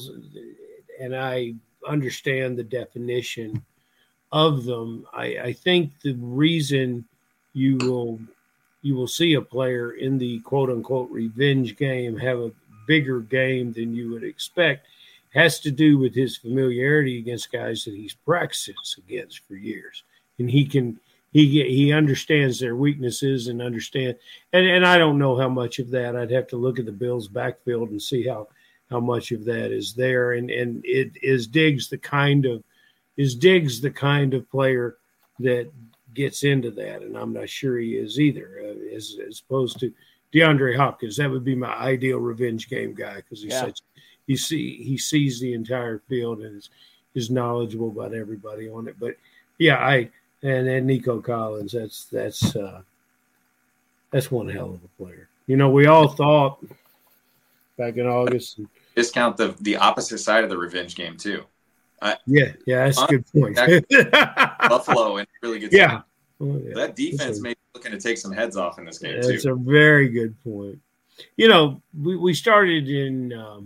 and I understand the definition of them. I, I think the reason you will you will see a player in the quote unquote revenge game have a bigger game than you would expect has to do with his familiarity against guys that he's practiced against for years, and he can he he understands their weaknesses and understand. And and I don't know how much of that. I'd have to look at the Bills' backfield and see how how much of that is there. And and it is Diggs the kind of Is Diggs the kind of player that gets into that? And I'm not sure he is either, uh, as, as opposed to DeAndre Hopkins. That would be my ideal revenge game guy because he's yeah. such he see he sees the entire field and is, is knowledgeable about everybody on it. But yeah, I and then Nico Collins. That's that's uh, that's one hell of a player. You know, we all thought back in August. And, discount the the opposite side of the revenge game too. I, yeah, yeah, that's a good point. Buffalo and really good. Yeah. Oh, yeah, that defense may be looking to take some heads off in this game that's too. That's a very good point. You know, we, we started in. Um,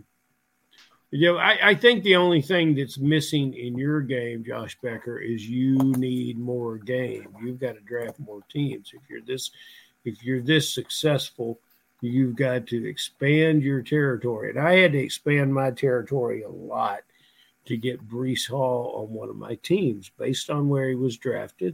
you know, I, I think the only thing that's missing in your game, Josh Becker, is you need more game. You've got to draft more teams. If you're this, if you're this successful, you've got to expand your territory. And I had to expand my territory a lot to get Breece Hall on one of my teams based on where he was drafted.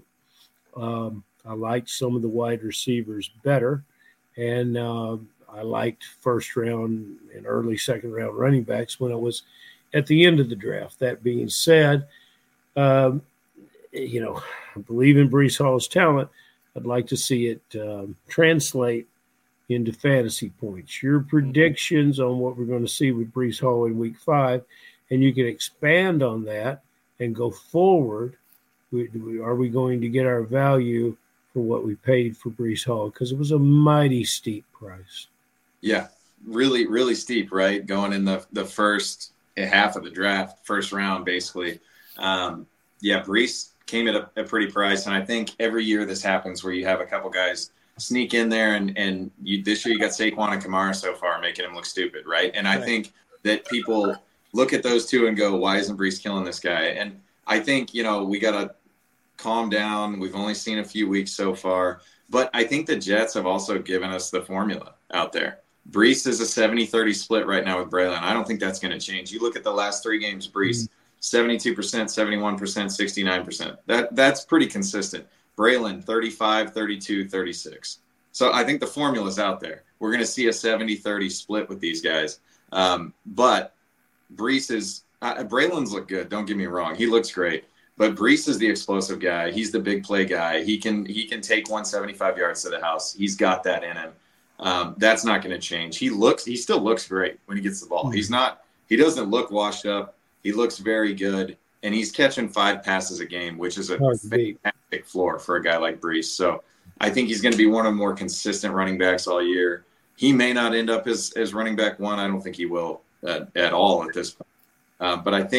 Um, I liked some of the wide receivers better, and uh, I liked first round and early second round running backs when I was at the end of the draft. That being said, um, you know, I believe in Breece Hall's talent. I'd like to see it um, translate into fantasy points. Your predictions on what we're going to see with Breece Hall in week five, and you can expand on that and go forward. Are we going to get our value for what we paid for Breece Hall? Because it was a mighty steep price. Yeah, really, really steep, right? Going in the, the first half of the draft, first round, basically. Um, yeah, Breece came at a, a pretty price, and I think every year this happens where you have a couple guys sneak in there, and, and you, this year you got Saquon and Kamara so far making him look stupid, right? And I right. think that people – look at those two and go, why isn't Breece killing this guy? And I think, you know, we got to calm down. We've only seen a few weeks so far. But I think the Jets have also given us the formula out there. Breece is a seventy thirty split right now with Braylon. I don't think that's going to change. You look at the last three games, Breece, seventy-two percent, seventy-one percent, sixty-nine percent. That, that's pretty consistent. Braylon, thirty-five, thirty-two, thirty-six. So I think the formula's out there. We're going to see a seventy thirty split with these guys. Um, but Breece is uh, – Braylon's look good. Don't get me wrong. He looks great. But Breece is the explosive guy. He's the big play guy. He can he can take one seventy-five yards to the house. He's got that in him. Um, that's not going to change. He looks he still looks great when he gets the ball. He's not – he doesn't look washed up. He looks very good. And he's catching five passes a game, which is a fantastic floor for a guy like Breece. So I think he's going to be one of the more consistent running backs all year. He may not end up as, as running back one. I don't think he will. At, at all at this point. Uh, but I think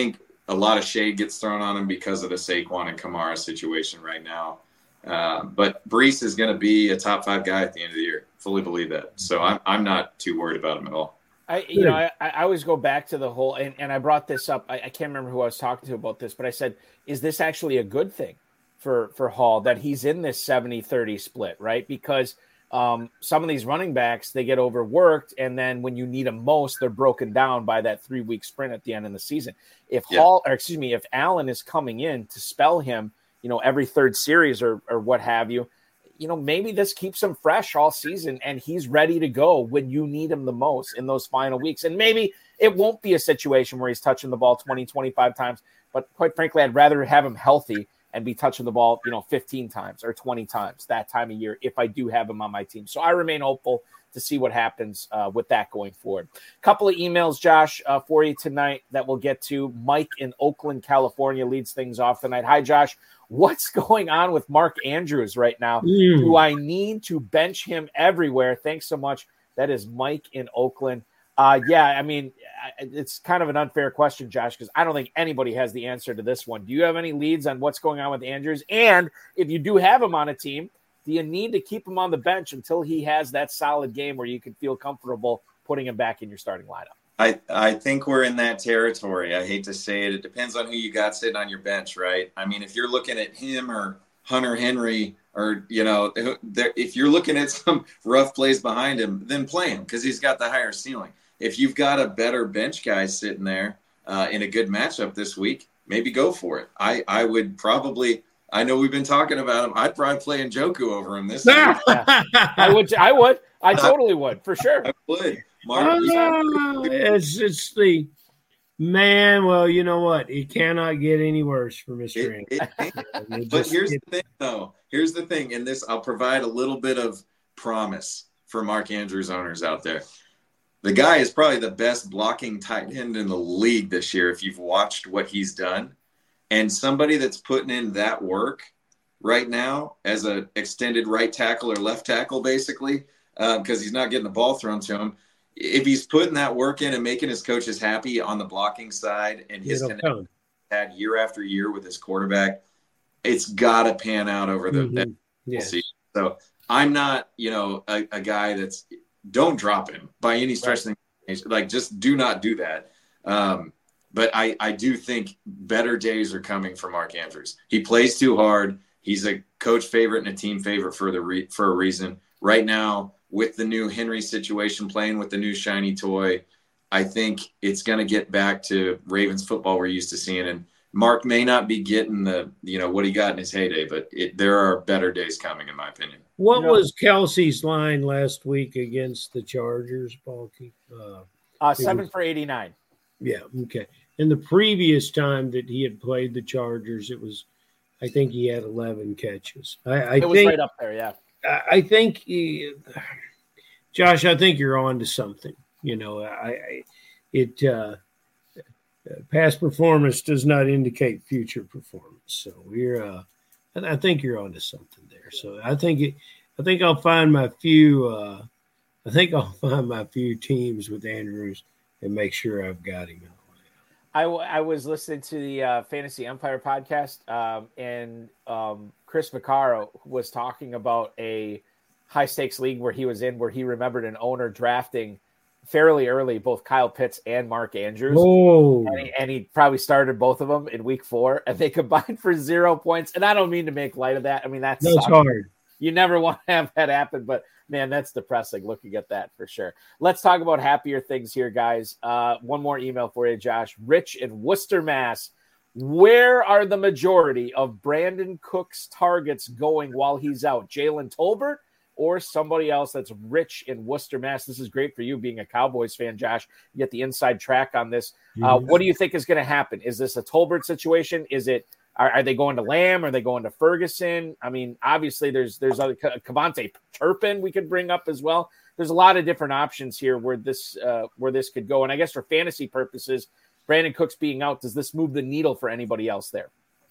a lot of shade gets thrown on him because of the Saquon and Kamara situation right now. Uh, but Breece is going to be a top five guy at the end of the year. Fully believe that. So I'm I'm not too worried about him at all. I, you know, I, I always go back to the whole, and, and I brought this up. I, I can't remember who I was talking to about this, but I said, is this actually a good thing for, for Hall that he's in this seventy thirty split, right? Because um, some of these running backs, they get overworked, and then when you need them most, they're broken down by that three-week sprint at the end of the season. If yeah. Hall, or excuse me, if Allen is coming in to spell him, you know, every third series or or what have you, you know, maybe this keeps him fresh all season and he's ready to go when you need him the most in those final weeks. And maybe it won't be a situation where he's touching the ball twenty, twenty-five times, but quite frankly, I'd rather have him healthy and be touching the ball, you know, fifteen times or twenty times that time of year if I do have him on my team. So I remain hopeful to see what happens uh, with that going forward. A couple of emails, Josh, uh, for you tonight that we'll get to. Mike in Oakland, California leads things off tonight. Hi, Josh. What's going on with Mark Andrews right now? Mm. Do I need to bench him everywhere? Thanks so much. That is Mike in Oakland. Uh, yeah, I mean, it's kind of an unfair question, Josh, because I don't think anybody has the answer to this one. Do you have any leads on what's going on with Andrews? And if you do have him on a team, do you need to keep him on the bench until he has that solid game where you can feel comfortable putting him back in your starting lineup? I, I think we're in that territory. I hate to say it. It depends on who you got sitting on your bench, right? I mean, if you're looking at him or Hunter Henry or, you know, if you're looking at some rough plays behind him, then play him because he's got the higher ceiling. If you've got a better bench guy sitting there uh, in a good matchup this week, maybe go for it. I, I would probably – I know we've been talking about him. I'd probably play Njoku over him this week. I would. I would. I totally would, for sure. I would. Mark, uh, it's, it's the man. Well, you know what? It cannot get any worse for Mister It, it, it, but here's the thing, though. Here's the thing, and this I'll provide a little bit of promise for Mark Andrews owners out there. The guy is probably the best blocking tight end in the league this year. If you've watched what he's done, and somebody that's putting in that work right now as an extended right tackle or left tackle, basically, because um, he's not getting the ball thrown to him. If he's putting that work in and making his coaches happy on the blocking side and his connection had year after year with his quarterback, it's got to pan out over the mm-hmm. yes. season. So I'm not, you know, a, a guy that's don't drop him by any stretch. Right. Of the, like, just do not do that. Um, but I, I do think better days are coming for Mark Andrews. He plays too hard. He's a coach favorite and a team favorite for the re, for a reason. Right now, with the new Henry situation, playing with the new shiny toy, I think it's going to get back to Ravens football we're used to seeing. And Mark may not be getting the, you know, what he got in his heyday, but it, there are better days coming, in my opinion. What you know, was Kelsey's line last week against the Chargers, Balky? Uh, uh, seven was, for eighty-nine. Yeah, okay. And the previous time that he had played the Chargers, it was, I think he had eleven catches. I, I it was think, right up there, yeah. I think, he, Josh, I think you're on to something. You know, I, I it uh, past performance does not indicate future performance. So we're, uh, I think you're on to something there. So I think it, I think I'll find my few. Uh, I think I'll find my few teams with Andrews and make sure I've got him. I, I was listening to the uh, Fantasy Empire podcast, um, and um, Chris Vaccaro was talking about a high-stakes league where he was in, where he remembered an owner drafting fairly early both Kyle Pitts and Mark Andrews. Oh. And, he, and he probably started both of them in week four, and they combined for zero points. And I don't mean to make light of that. I mean, that's that's hard. You never want to have that happen, but man, that's depressing looking at that for sure. Let's talk about happier things here, guys. Uh, one more email for you, Josh. Rich in Worcester, Mass. Where are the majority of Brandon Cook's targets going while he's out? Jalen Tolbert or somebody else? That's Rich in Worcester, Mass. This is great for you being a Cowboys fan, Josh. You get the inside track on this. Uh, what do you think is going to happen? Is this a Tolbert situation? Is it Are, are they going to Lamb? Are they going to Ferguson? I mean, obviously, there's there's other Kevontae Turpin we could bring up as well. There's a lot of different options here where this uh, where this could go. And I guess for fantasy purposes, Brandon Cooks being out, does this move the needle for anybody else there?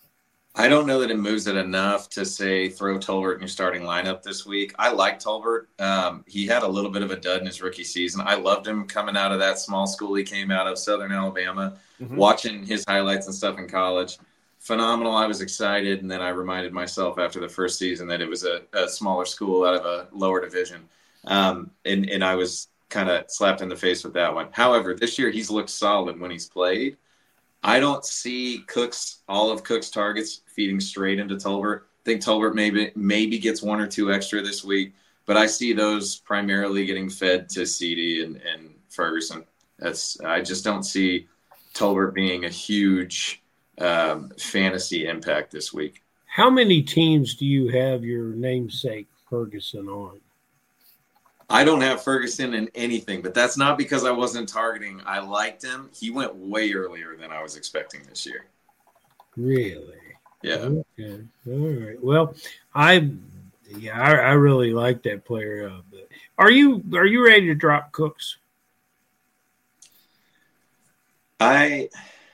I don't know that it moves it enough to say throw Tolbert in your starting lineup this week. I like Tolbert. Um, he had a little bit of a dud in his rookie season. I loved him coming out of that small school he came out of, Southern Alabama. mm-hmm. watching his highlights and stuff in college. Phenomenal. I was excited, and then I reminded myself after the first season that it was a, a smaller school out of a lower division, um, and and I was kind of slapped in the face with that one. However, this year he's looked solid when he's played. I don't see Cooks all of Cook's targets feeding straight into Tolbert. I think Tolbert maybe maybe gets one or two extra this week, but I see those primarily getting fed to CeeDee and, and Ferguson. That's I just don't see Tolbert being a huge um, fantasy impact this week. How many teams do you have your namesake Ferguson on? I don't have Ferguson in anything, but that's not because I wasn't targeting. I liked him. He went way earlier than I was expecting this year. Really? Yeah. Okay. All right. Well, I yeah, I, I really like that player. Uh, but are you are you ready to drop Cooks? I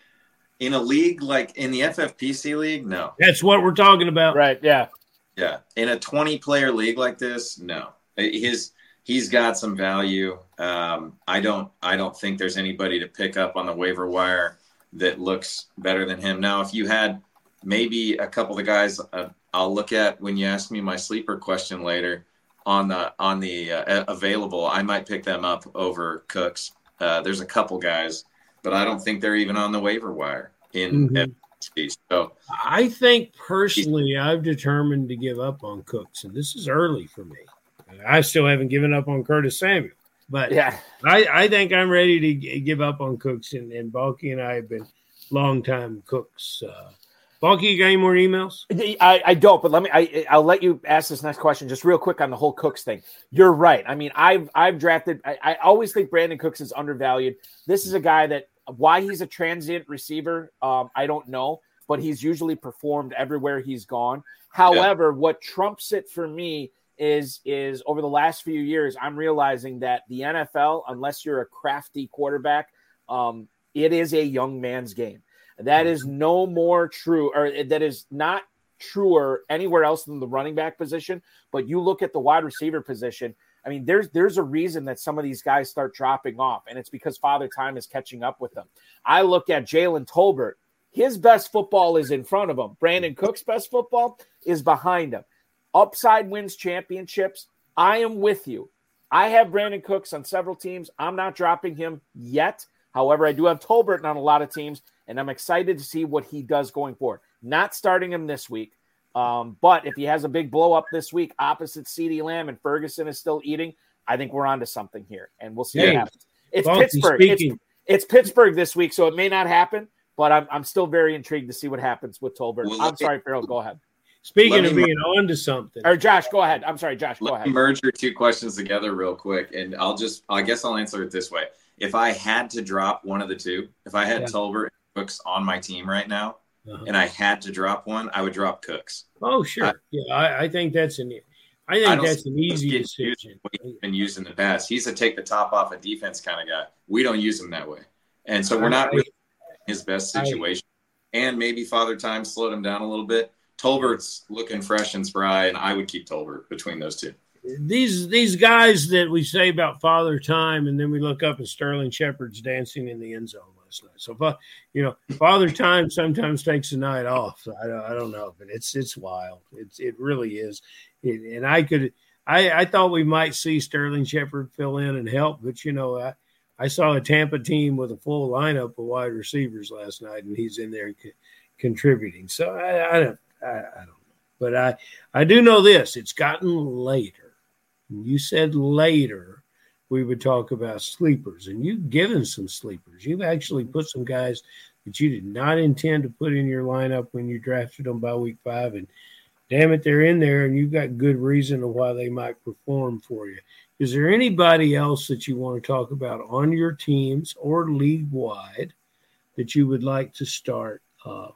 in a league like in the F F P C league, no. That's what we're talking about. Right, yeah. Yeah. In a twenty-player league like this, no. His he's got some value. Um, I don't I don't think there's anybody to pick up on the waiver wire that looks better than him. Now, if you had maybe a couple of the guys uh, I'll look at when you ask me my sleeper question later on the on the uh, available, I might pick them up over Cooks. Uh, there's a couple guys, but I don't think they're even on the waiver wire in Mhm. F F P C. So I think personally, I've determined to give up on Cooks, and this is early for me. I still haven't given up on Curtis Samuel, but Yeah. I, I think I'm ready to g- give up on Cooks, and, and Balky and I have been longtime Cooks. Uh, Balky, you got any more emails? I, I don't, but let me. I, I'll let you ask this next question just real quick on the whole Cooks thing. You're right. I mean, I've I've drafted. I, I always think Brandon Cooks is undervalued. This is a guy that why he's a transient receiver, um, I don't know, but he's usually performed everywhere he's gone. However, yeah. what trumps it for me is is over the last few years, I'm realizing that the N F L, unless you're a crafty quarterback, um, it is a young man's game. That is no more true, or that is not truer anywhere else than the running back position. But you look at the wide receiver position. I mean, there's there's a reason that some of these guys start dropping off, and it's because Father Time is catching up with them. I look at Jalen Tolbert. His best football is in front of him. Brandon Cook's best football is behind him. Upside wins championships. I am with you. I have Brandon Cooks on several teams. I'm not dropping him yet. However, I do have Tolbert on a lot of teams, and I'm excited to see what he does going forward. Not starting him this week, um, but if he has a big blow up this week opposite CeeDee Lamb and Ferguson is still eating, I think we're onto something here, and we'll see Hey, what happens. It's Balky Pittsburgh. It's, speaking. it's Pittsburgh this week, so it may not happen, but I'm I'm still very intrigued to see what happens with Tolbert. Well, I'm sorry, Farrell. Go ahead. Speaking Let of me- being on to something, Or Josh, go ahead. I'm sorry, Josh. Go Let ahead. me merge your two questions together real quick, and I'll just, I guess I'll answer it this way. If I had to drop one of the two, if I had Yeah. Tolbert and Cooks on my team right now, Uh-huh. and I had to drop one, I would drop Cooks. oh sure, I- yeah, I, I think that's an, I think I don't that's an see Cooks easy getting decision. used the way he's been used in the past. He's a take the top off a defense kind of guy. We don't use him that way, and so we're not I- really in his best I- situation. And maybe Father Time slowed him down a little bit. Tolbert's looking fresh and spry, and I would keep Tolbert between those two. These these guys that we say about Father Time, and then we look up and Sterling Shepard's dancing in the end zone last night. So, but you know, Father Time sometimes takes a night off. So I don't, I don't know, but it's it's wild. It's it really is. It, and I could, I I thought we might see Sterling Shepard fill in and help, but you know, I I saw a Tampa team with a full lineup of wide receivers last night, and he's in there co- contributing. So I, I don't. I, I don't know, but I, I do know this. It's gotten later. You said later we would talk about sleepers, and you've given some sleepers. You've actually put some guys that you did not intend to put in your lineup when you drafted them by week five, and damn it, they're in there, and you've got good reason of why they might perform for you. Is there anybody else that you want to talk about on your teams or league-wide that you would like to start uh,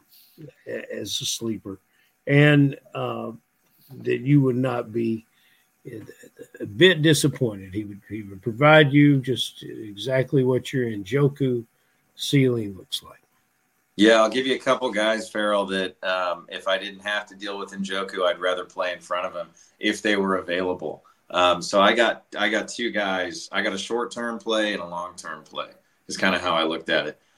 as a sleeper? And uh, that you would not be a bit disappointed. He would he would provide you just exactly what your Njoku ceiling looks like. Yeah, I'll give you a couple guys, Farrell, that um, if I didn't have to deal with Njoku, I'd rather play in front of him if they were available. Um, so I got I got two guys. I got a short-term play and a long-term play is kind of how I looked at it.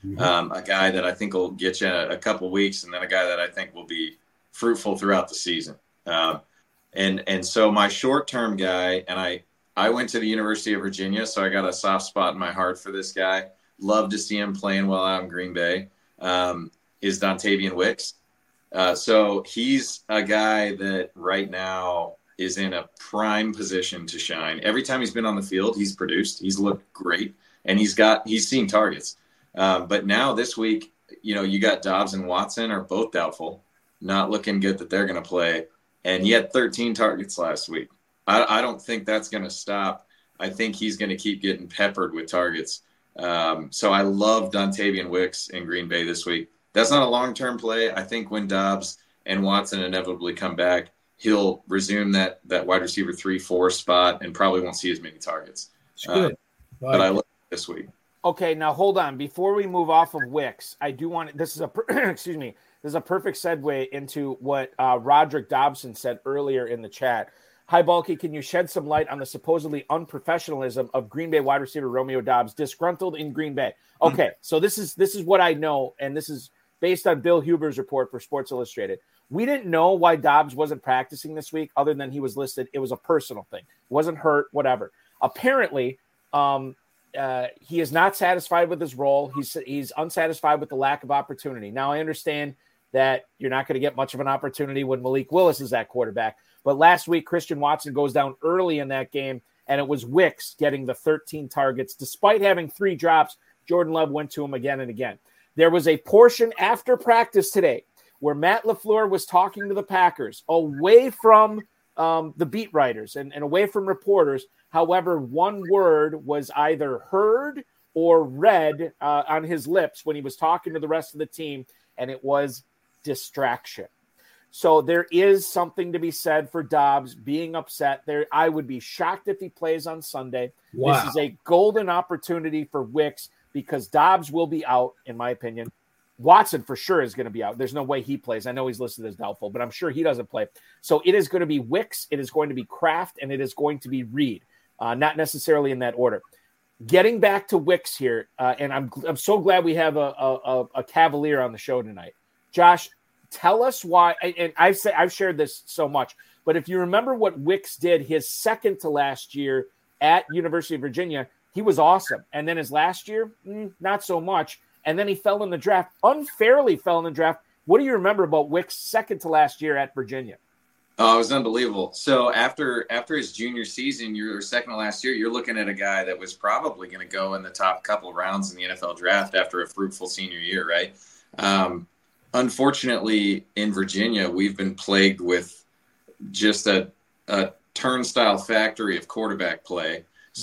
Mm-hmm. Um, a guy that I think will get you a, a couple weeks, and then a guy that I think will be fruitful throughout the season. Um, and and so my short-term guy, and I, I went to the University of Virginia, so I got a soft spot in my heart for this guy. Love to see him playing well out in Green Bay, um, is Dontavian Wicks. Uh, so he's a guy that right now is in a prime position to shine. Every time he's been on the field, he's produced. He's looked great, and he's got he's seen targets. Um, but now this week, you know, you got Dobbs and Watson are both doubtful, not looking good that they're going to play. And he had thirteen targets last week. I, I don't think that's going to stop. I think he's going to keep getting peppered with targets. Um, so I love Dontavian Wicks in Green Bay this week. That's not a long-term play. I think when Dobbs and Watson inevitably come back, he'll resume that that wide receiver three, four spot and probably won't see as many targets. It's good. Uh, but I love it this week. Okay, now hold on. Before we move off of Wicks, I do want – this is a – excuse me. This is a perfect segue into what uh, Roderick Dobson said earlier in the chat. Hi, Balky. Can you shed some light on the supposedly unprofessionalism of Green Bay wide receiver Romeo Dobbs, disgruntled in Green Bay? Okay, so this is this is what I know, and this is based on Bill Huber's report for Sports Illustrated. We didn't know why Dobbs wasn't practicing this week other than he was listed. It was a personal thing. Wasn't hurt, whatever. Apparently, um, uh, he is not satisfied with his role. He's he's unsatisfied with the lack of opportunity. Now, I understand that you're not going to get much of an opportunity when Malik Willis is at quarterback. But last week, Christian Watson goes down early in that game, and it was Wicks getting the thirteen targets. Despite having three drops, Jordan Love went to him again and again. There was a portion after practice today where Matt LaFleur was talking to the Packers away from um, the beat writers and, and away from reporters. However, one word was either heard or read uh, on his lips when he was talking to the rest of the team, and it was distraction. So there is something to be said for Dobbs being upset there. I would be shocked if he plays on Sunday. Wow. This is a golden opportunity for Wicks because Dobbs will be out, in my opinion. Watson for sure is going to be out. There's no way he plays. I know he's listed as doubtful, but I'm sure he doesn't play. So it is going to be Wicks, it is going to be Kraft, and it is going to be Reed. Uh, not necessarily in that order. Getting back to Wicks here, uh, and I'm I'm so glad we have a, a, a Cavalier on the show tonight. Josh, tell us why, and I've said I've shared this so much, but if you remember what Wicks did his second to last year at University of Virginia, he was awesome. And then his last year, mm, not so much. And then he fell in the draft, unfairly fell in the draft. What do you remember about Wicks' second to last year at Virginia? Oh, it was unbelievable. So after after his junior season, your second to last year, you're looking at a guy that was probably going to go in the top couple of rounds in the N F L draft after a fruitful senior year, right? Um, unfortunately, in Virginia, we've been plagued with just a, a turnstile factory of quarterback play.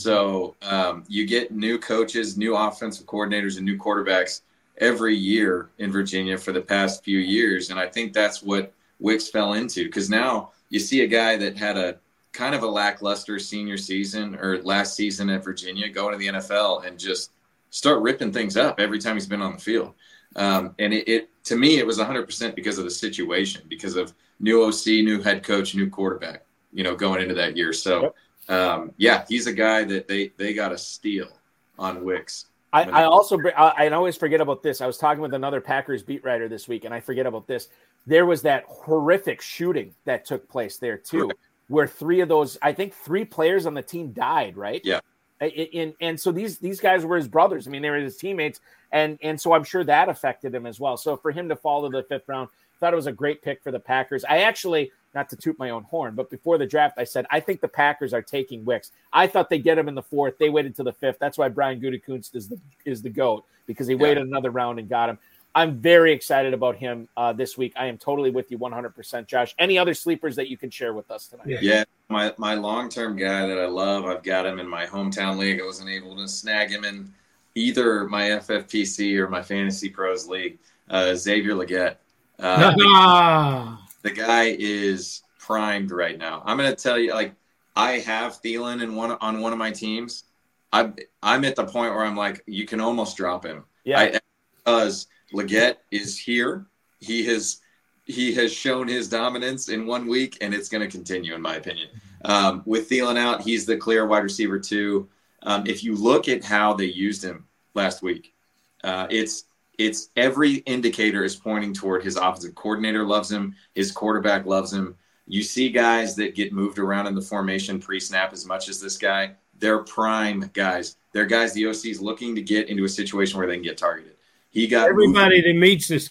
So um, you get new coaches, new offensive coordinators, and new quarterbacks every year in Virginia for the past few years. And I think that's what Wicks fell into, because now you see a guy that had a kind of a lackluster senior season or last season at Virginia go into the N F L and just start ripping things up every time he's been on the field. Um, and it, it to me, it was one hundred percent because of the situation, because of new O C, new head coach, new quarterback, you know, going into that year. So, um, yeah, he's a guy that they, they got to steal on Wicks. I, I also I, I always forget about this. I was talking with another Packers beat writer this week, and I forget about this. There was that horrific shooting that took place there too, right, where three of those, I think three players on the team died, right? Yeah. And, and so these these guys were his brothers. I mean, they were his teammates, and and so I'm sure that affected him as well. So for him to fall to the fifth round, thought it was a great pick for the Packers. I actually, not to toot my own horn, but before the draft, I said, I think the Packers are taking Wicks. I thought they'd get him in the fourth. They waited to the fifth. That's why Brian Gutekunst is the is the GOAT, because he yeah. waited another round and got him. I'm very excited about him uh, this week. I am totally with you one hundred percent, Josh. Any other sleepers that you can share with us tonight? Yeah, yeah my, my long-term guy that I love, I've got him in my hometown league. I wasn't able to snag him in either my F F P C or my Fantasy Pros league, uh, Xavier Legette. Uh, the guy is primed right now. I'm going to tell you, like, I have Thielen in one on one of my teams. I'm I'm at the point where I'm like, you can almost drop him. Yeah, I, because Legette is here. He has he has shown his dominance in one week, and it's going to continue, in my opinion. Um, with Thielen out, he's the clear wide receiver too. Um, if you look at how they used him last week, uh, it's it's every indicator is pointing toward his offensive coordinator loves him. His quarterback loves him. You see guys that get moved around in the formation pre-snap as much as this guy. They're prime guys. They're guys the O C is looking to get into a situation where they can get targeted. He got everybody moved. That meets this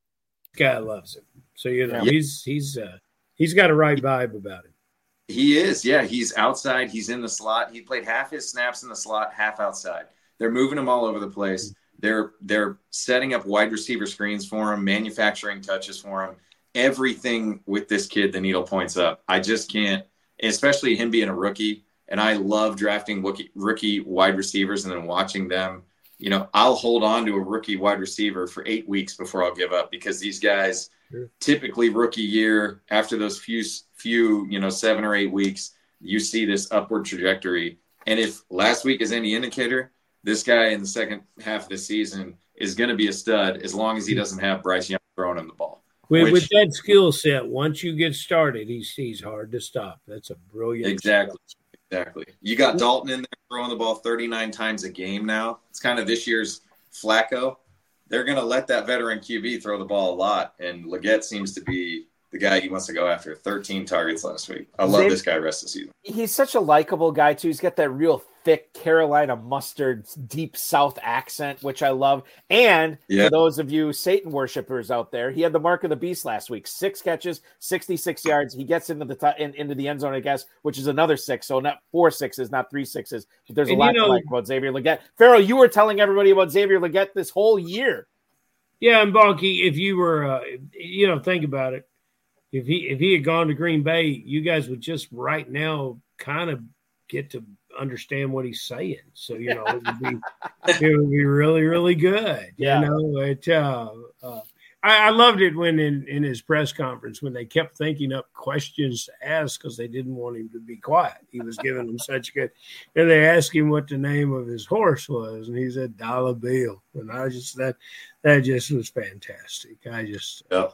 guy loves him. So you know yeah. he's he's uh, he's got a right vibe about him. He is, yeah. He's outside. He's in the slot. He played half his snaps in the slot, half outside. They're moving him all over the place. They're they're setting up wide receiver screens for him, manufacturing touches for him. Everything with this kid, the needle points up. I just can't, especially him being a rookie. And I love drafting rookie, rookie wide receivers and then watching them. You know, I'll hold on to a rookie wide receiver for eight weeks before I'll give up because these guys sure. typically rookie year after those few, few, you know, seven or eight weeks, you see this upward trajectory. And if last week is any indicator, this guy in the second half of the season is going to be a stud as long as he doesn't have Bryce Young throwing him the ball. With, which, with that skill set, once you get started, he's, he's hard to stop. That's a brilliant. Exactly. Step. Exactly. You got Dalton in there throwing the ball thirty-nine times a game now. It's kind of this year's Flacco. They're going to let that veteran Q B throw the ball a lot, and Leggett seems to be the guy he wants to go after. thirteen targets last week. I love this guy rest of the season. He's such a likable guy, too. He's got that real thick Carolina mustard, deep South accent, which I love. And yeah. for those of you Satan worshipers out there, he had the mark of the beast last week. Six catches, sixty-six yards. He gets into the t- in, into the end zone, I guess, which is another six. So not four sixes, not three sixes. But there's a and lot you know, to like about Xavier Leggett. Farrell, you were telling everybody about Xavier Leggett this whole year. Yeah, and Bonky, if you were, uh, you know, think about it. If he if he had gone to Green Bay, you guys would just right now kind of get to understand what he's saying. So, you know, it would be it would be really, really good. Yeah. You know, it uh, uh I, I loved it when in, in his press conference when they kept thinking up questions to ask because they didn't want him to be quiet. He was giving them such good and they asked him what the name of his horse was, and he said Dollar Bill. And I just that that just was fantastic. I just yeah.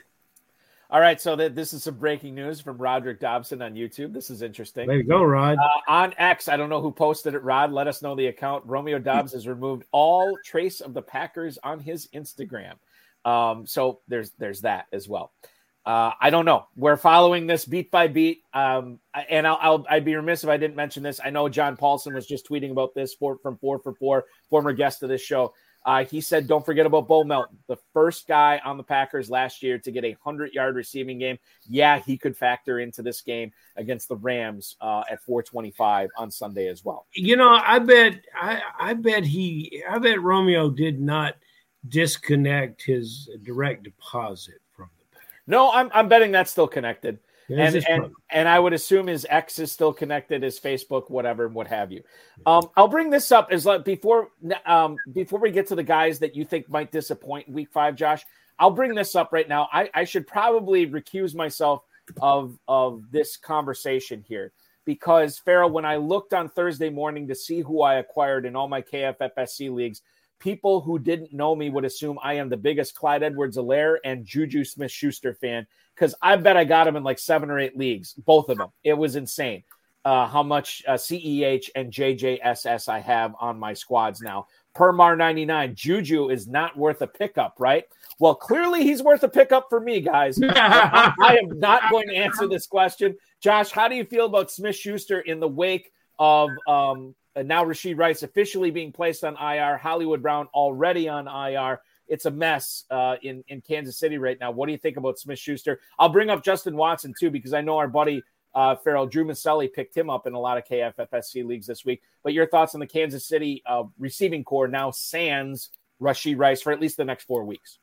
All right, so th- this is some breaking news from Roderick Dobson on YouTube. This is interesting. There you go, Rod. Uh, on X, I don't know who posted it, Rod. Let us know the account. Romeo Dobbs has removed all trace of the Packers on his Instagram. Um, so there's there's that as well. Uh, I don't know. We're following this beat by beat. Um, and I'll, I'll, I'd be remiss if I didn't mention this. I know John Paulson was just tweeting about this for, from four for four, former guest of this show. Uh, he said, don't forget about Bo Melton, the first guy on the Packers last year to get a hundred-yard receiving game. Yeah, he could factor into this game against the Rams uh, at four twenty-five on Sunday as well. You know, I bet I, I bet he – I bet Romeo did not disconnect his direct deposit from the Packers. No, I'm I'm betting that's still connected. Yeah, and and, and I would assume his X is still connected, his Facebook, whatever, what have you. Um, I'll bring this up as like before um, before we get to the guys that you think might disappoint in week five, Josh. I'll bring this up right now. I, I should probably recuse myself of of this conversation here because, Farrell, when I looked on Thursday morning to see who I acquired in all my K F F S C leagues, people who didn't know me would assume I am the biggest Clyde Edwards-Helaire and Juju Smith-Schuster fan because I bet I got him in like seven or eight leagues, both of them. It was insane uh, how much uh, C E H and J J S S I have on my squads now. Per Mar ninety-nine, Juju is not worth a pickup, right? Well, clearly he's worth a pickup for me, guys. I, I am not going to answer this question. Josh, how do you feel about Smith-Schuster in the wake of um, – And now Rashee Rice officially being placed on I R, Hollywood Brown already on I R. It's a mess uh, in, in Kansas City right now. What do you think about Smith-Schuster? I'll bring up Justin Watson, too, because I know our buddy uh, Farrell Drew Maselli picked him up in a lot of K F F S C leagues this week. But your thoughts on the Kansas City uh, receiving core now sans Rashee Rice for at least the next four weeks?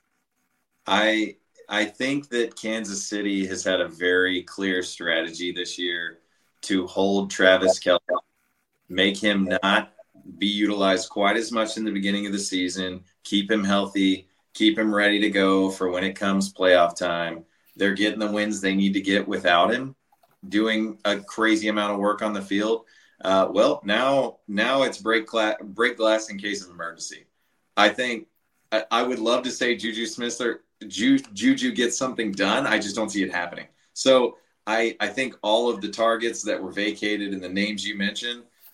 I I think that Kansas City has had a very clear strategy this year to hold Travis Kelce, make him not be utilized quite as much in the beginning of the season, keep him healthy, keep him ready to go for when it comes playoff time. They're getting the wins they need to get without him, doing a crazy amount of work on the field. Uh, well, now now it's break, gla- break glass in case of emergency. I think I, I would love to say Juju Smith or Ju, Juju gets something done. I just don't see it happening. So I, I think all of the targets that were vacated and the names you mentioned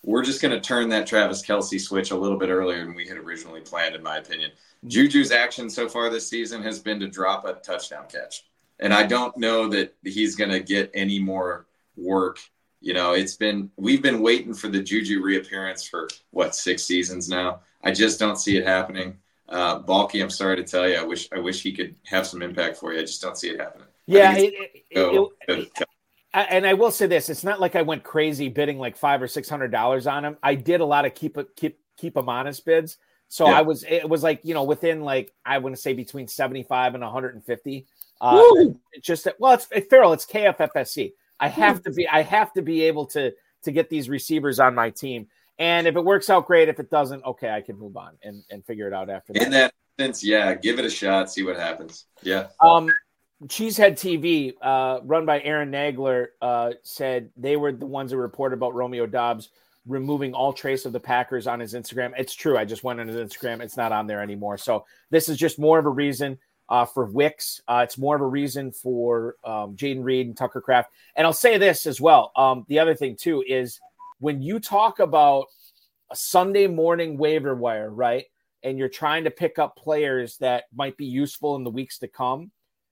we're just going to turn that Travis Kelce switch a little bit earlier than we had originally planned, in my opinion. Juju's action so far this season has been to drop a touchdown catch. And I don't know that he's going to get any more work. You know, it's been, we've been waiting for the Juju reappearance for what, six seasons now. I just don't see it happening. Uh, Balky, I'm sorry to tell you, I wish, I wish he could have some impact for you. I just don't see it happening. Yeah. It, it, it, it, and I will say this, it's not like I went crazy bidding like five or six hundred dollars on him. I did a lot of keep keep keep him honest bids. So yeah. I was it was like, you know, within like I want to say between seventy-five and one hundred fifty. Uh it's just well, it's it, Farrell, it's K F F S C. I have to be I have to be able to to get these receivers on my team. And if it works out great, if it doesn't, okay, I can move on and, and figure it out after that. In that sense, yeah, give it a shot, see what happens. Yeah. Um Cheesehead T V, uh, run by Aaron Nagler, uh, said they were the ones that reported about Romeo Doubs removing all trace of the Packers on his Instagram. It's true. I just went on his Instagram. It's not on there anymore. So this is just more of a reason uh, for Wicks. Uh, it's more of a reason for um, Jaden Reed and Tucker Kraft. And I'll say this as well. Um, the other thing, too, is when you talk about a Sunday morning waiver wire, right, and you're trying to pick up players that might be useful in the weeks to come,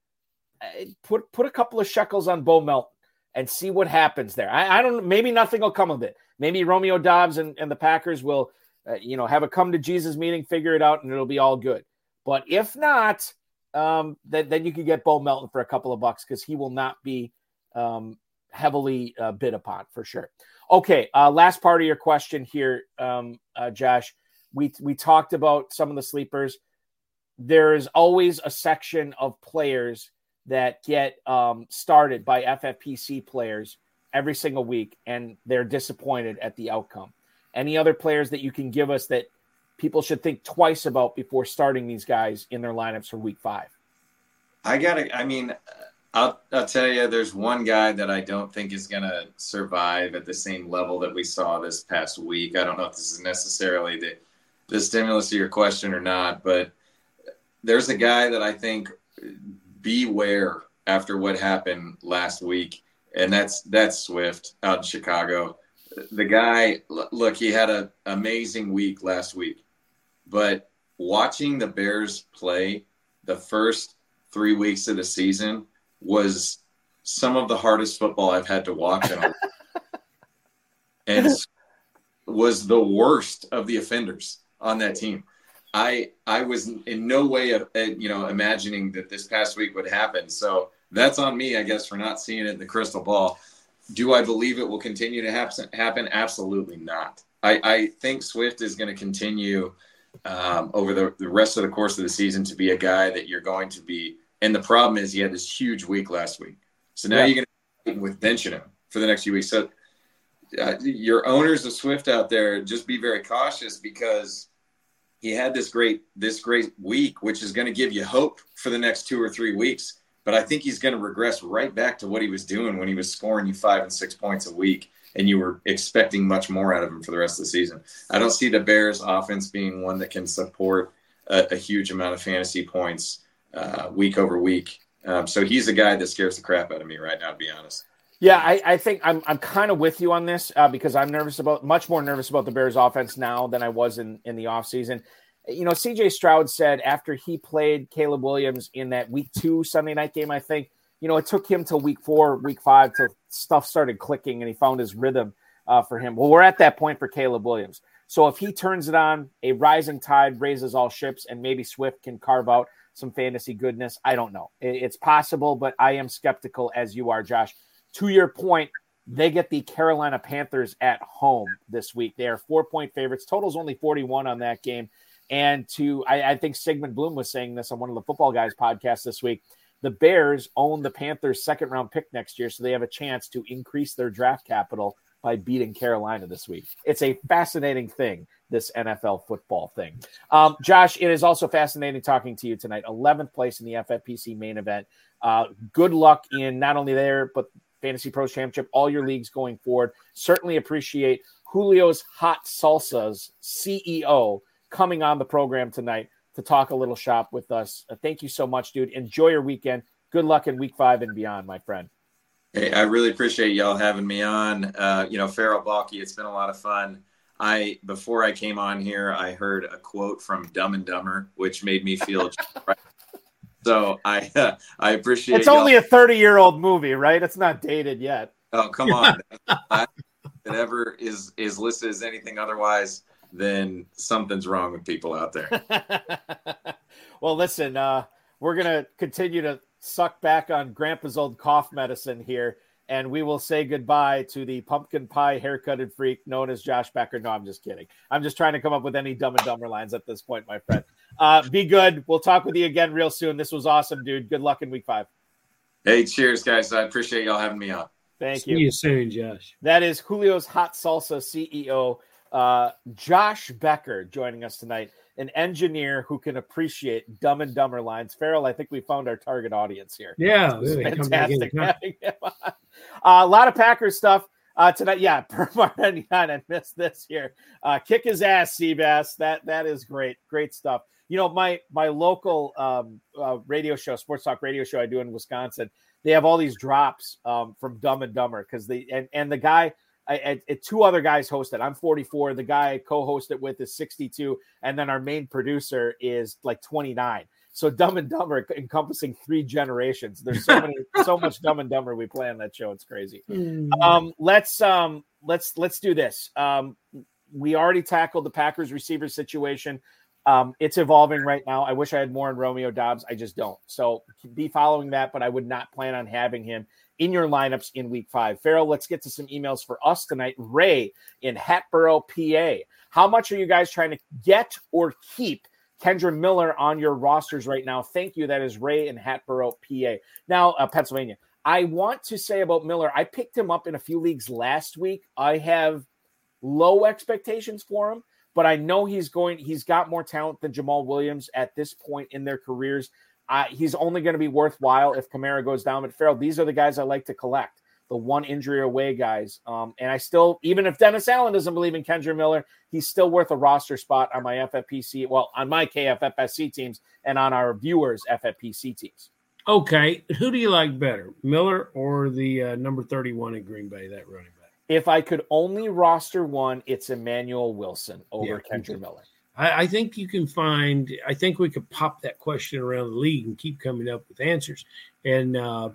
Put put a couple of shekels on Bo Melton and see what happens there. I, I don't. Maybe nothing will come of it. Maybe Romeo Doubs and, and the Packers will, uh, you know, have a come to Jesus meeting, figure it out, and it'll be all good. But if not, um, then then you could get Bo Melton for a couple of bucks because he will not be um, heavily uh, bid upon for sure. Okay, uh, last part of your question here, um, uh, Josh. We we talked about some of the sleepers. There is always a section of players that get um, started by F F P C players every single week, and they're disappointed at the outcome. Any other players that you can give us that people should think twice about before starting these guys in their lineups for week five? I gotta, I mean, I'll, I'll tell you, there's one guy that I don't think is going to survive at the same level that we saw this past week. I don't know if this is necessarily the, the stimulus to your question or not, but there's a guy that I think beware after what happened last week, and that's that's Swift out in Chicago. The guy, look, he had an amazing week last week, but watching the Bears play the first three weeks of the season was some of the hardest football I've had to watch, in and was the worst of the offenders on that team. I I was in no way, uh, you know, imagining that this past week would happen. So that's on me, I guess, for not seeing it in the crystal ball. Do I believe it will continue to happen? Happen? Absolutely not. I, I think Swift is going to continue um, over the, the rest of the course of the season to be a guy that you're going to be. And the problem is he had this huge week last week. So now yeah. you're going to be with benching him for the next few weeks. So uh, your owners of Swift out there, just be very cautious because he had this great this great week, which is going to give you hope for the next two or three weeks. But I think he's going to regress right back to what he was doing when he was scoring you five and six points a week, and you were expecting much more out of him for the rest of the season. I don't see the Bears' offense being one that can support a, a huge amount of fantasy points uh, week over week. Um, so he's a guy that scares the crap out of me right now, to be honest. Yeah, I, I think I'm I'm kind of with you on this uh, because I'm nervous about much more nervous about the Bears offense now than I was in, in the offseason. You know, C J Stroud said after he played Caleb Williams in that week two Sunday night game, I think, you know, it took him till week four, week five till stuff started clicking and he found his rhythm uh, for him. Well, we're at that point for Caleb Williams. So if he turns it on, a rising tide raises all ships and maybe Swift can carve out some fantasy goodness. I don't know. It's possible, but I am skeptical as you are, Josh. To your point, they get the Carolina Panthers at home this week. They are four-point favorites. Total's only forty-one on that game. And to, I, I think Sigmund Bloom was saying this on one of the Football Guys podcasts this week, the Bears own the Panthers' second-round pick next year, so they have a chance to increase their draft capital by beating Carolina this week. It's a fascinating thing, this N F L football thing. Um, Josh, it is also fascinating talking to you tonight. eleventh place in the F F P C main event. Uh, good luck in not only there, but Fantasy Pros Championship, all your leagues going forward. Certainly appreciate Julio's Hot Salsa's C E O coming on the program tonight to talk a little shop with us. Uh, thank you so much, dude. Enjoy your weekend. Good luck in week five and beyond, my friend. Hey, I really appreciate y'all having me on. Uh, you know, Farrell Balky, it's been a lot of fun. I before I came on here, I heard a quote from Dumb and Dumber, which made me feel right. So I uh, I appreciate. It's y'all. Only a thirty-year-old movie, right? It's not dated yet. Oh, come on! If it ever is is listed as anything otherwise, then something's wrong with people out there. Well, listen, uh, we're gonna continue to suck back on Grandpa's old cough medicine here, and we will say goodbye to the pumpkin pie haircutted freak known as Josh Becker. No, I'm just kidding. I'm just trying to come up with any Dumb and Dumber lines at this point, my friend. Uh, be good. We'll talk with you again real soon. This was awesome, dude. Good luck in week five. Hey, cheers, guys. I appreciate y'all having me on. Thank See you. See you soon, Josh. That is Julio's Hot Salsa C E O, uh, Josh Becker, joining us tonight. An engineer who can appreciate Dumb and Dumber lines. Farrell, I think we found our target audience here. Yeah, it's really, fantastic having him on. Uh, a lot of Packers stuff uh, tonight. Yeah, Permar ninety-nine. I missed this here. Uh, kick his ass, Seabass. That that is great. Great stuff. You know, my my local um, uh, radio show, sports talk radio show I do in Wisconsin, they have all these drops um, from Dumb and Dumber because they and and the guy. I, I, two other guys hosted. I'm forty-four. The guy I co-hosted with is sixty-two. And then our main producer is like twenty-nine. So Dumb and Dumber encompassing three generations. There's so many, so much Dumb and Dumber we play on that show. It's crazy. Mm. Um, let's, um, let's, let's do this. Um, we already tackled the Packers receiver situation. Um, it's evolving right now. I wish I had more on Romeo Doubs. I just don't. So be following that, but I would not plan on having him in your lineups in week five. Farrell, let's get to some emails for us tonight. Ray in Hatboro, P A. How much are you guys trying to get or keep Kendre Miller on your rosters right now? Thank you. That is Ray in Hatboro, P A. Now, uh, Pennsylvania. I want to say about Miller, I picked him up in a few leagues last week. I have low expectations for him, but I know he's going, he's got more talent than Jamal Williams at this point in their careers. Uh, he's only going to be worthwhile if Kamara goes down. But Farrell, these are the guys I like to collect, the one injury away guys. Um, and I still, even if Dennis Allen doesn't believe in Kendre Miller, he's still worth a roster spot on my F F P C, well, on my K F F S C teams and on our viewers' F F P C teams. Okay, who do you like better, Miller or the uh, number thirty-one in Green Bay, that running back? If I could only roster one, it's Emmanuel Wilson over yeah, Kendre Miller. I, I think you can find – I think we could pop that question around the league and keep coming up with answers. And uh,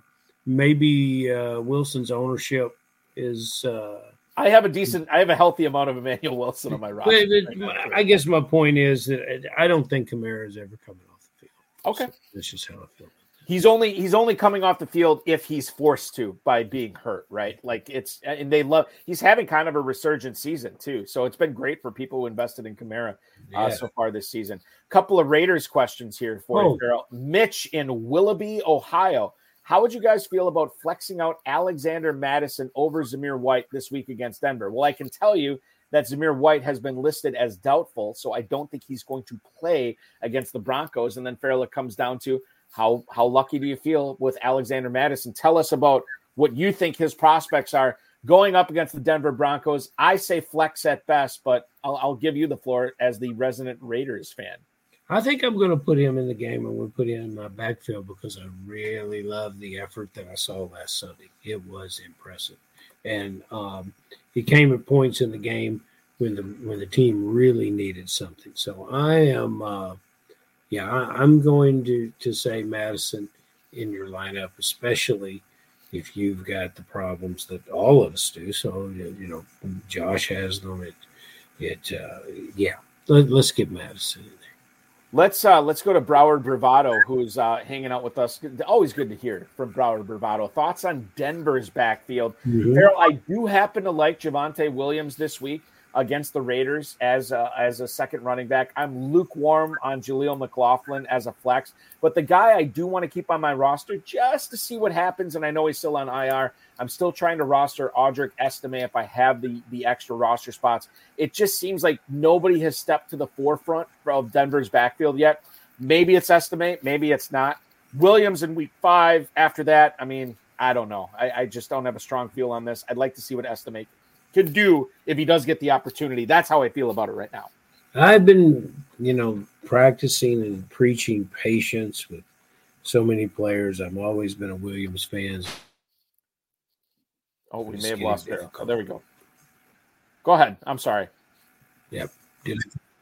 maybe uh, Wilson's ownership is uh, – I have a decent – I have a healthy amount of Emmanuel Wilson on my roster. But, but, right I guess my point is that I don't think Kamara is ever coming off the field. Okay. So that's just how I feel. He's only he's only coming off the field if he's forced to by being hurt, right? Like it's and they love he's having kind of a resurgent season too. So it's been great for people who invested in Kamara uh, yeah. so far this season. Couple of Raiders questions here for oh. you, Farrell. Mitch in Willoughby, Ohio. How would you guys feel about flexing out Alexander Mattison over Zamir White this week against Denver? Well, I can tell you that Zamir White has been listed as doubtful, so I don't think he's going to play against the Broncos. And then Farrell, it comes down to How how lucky do you feel with Alexander Mattison? Tell us about what you think his prospects are going up against the Denver Broncos. I say flex at best, but I'll, I'll give you the floor as the resident Raiders fan. I think I'm going to put him in the game. I'm going to put him in my backfield because I really love the effort that I saw last Sunday. It was impressive. And um, he came at points in the game when the when the team really needed something. So I am uh, – Yeah, I'm going to, to say Madison in your lineup, especially if you've got the problems that all of us do. So, you know, Josh has them. It, it uh, yeah, Let, let's get Madison in there. Let's uh, let's go to Broward Bravado, who's uh, hanging out with us. Always good to hear from Broward Bravado. Thoughts on Denver's backfield? Mm-hmm. Farrell, I do happen to like Javonte Williams this week against the Raiders as a, as a second running back. I'm lukewarm on Jaleel McLaughlin as a flex, but the guy I do want to keep on my roster just to see what happens, and I know he's still on I R, I'm still trying to roster Audric Estime if I have the, the extra roster spots. It just seems like nobody has stepped to the forefront of Denver's backfield yet. Maybe it's Estime, maybe it's not. Williams in week five. After that, I mean, I don't know. I, I just don't have a strong feel on this. I'd like to see what Estime can do if he does get the opportunity. That's how I feel about it right now. I've been, you know, practicing and preaching patience with so many players. I've always been a Williams fan. Oh, we It's may have getting lost Farrell. Oh, difficult. there we go. Go ahead. I'm sorry. Yep. Did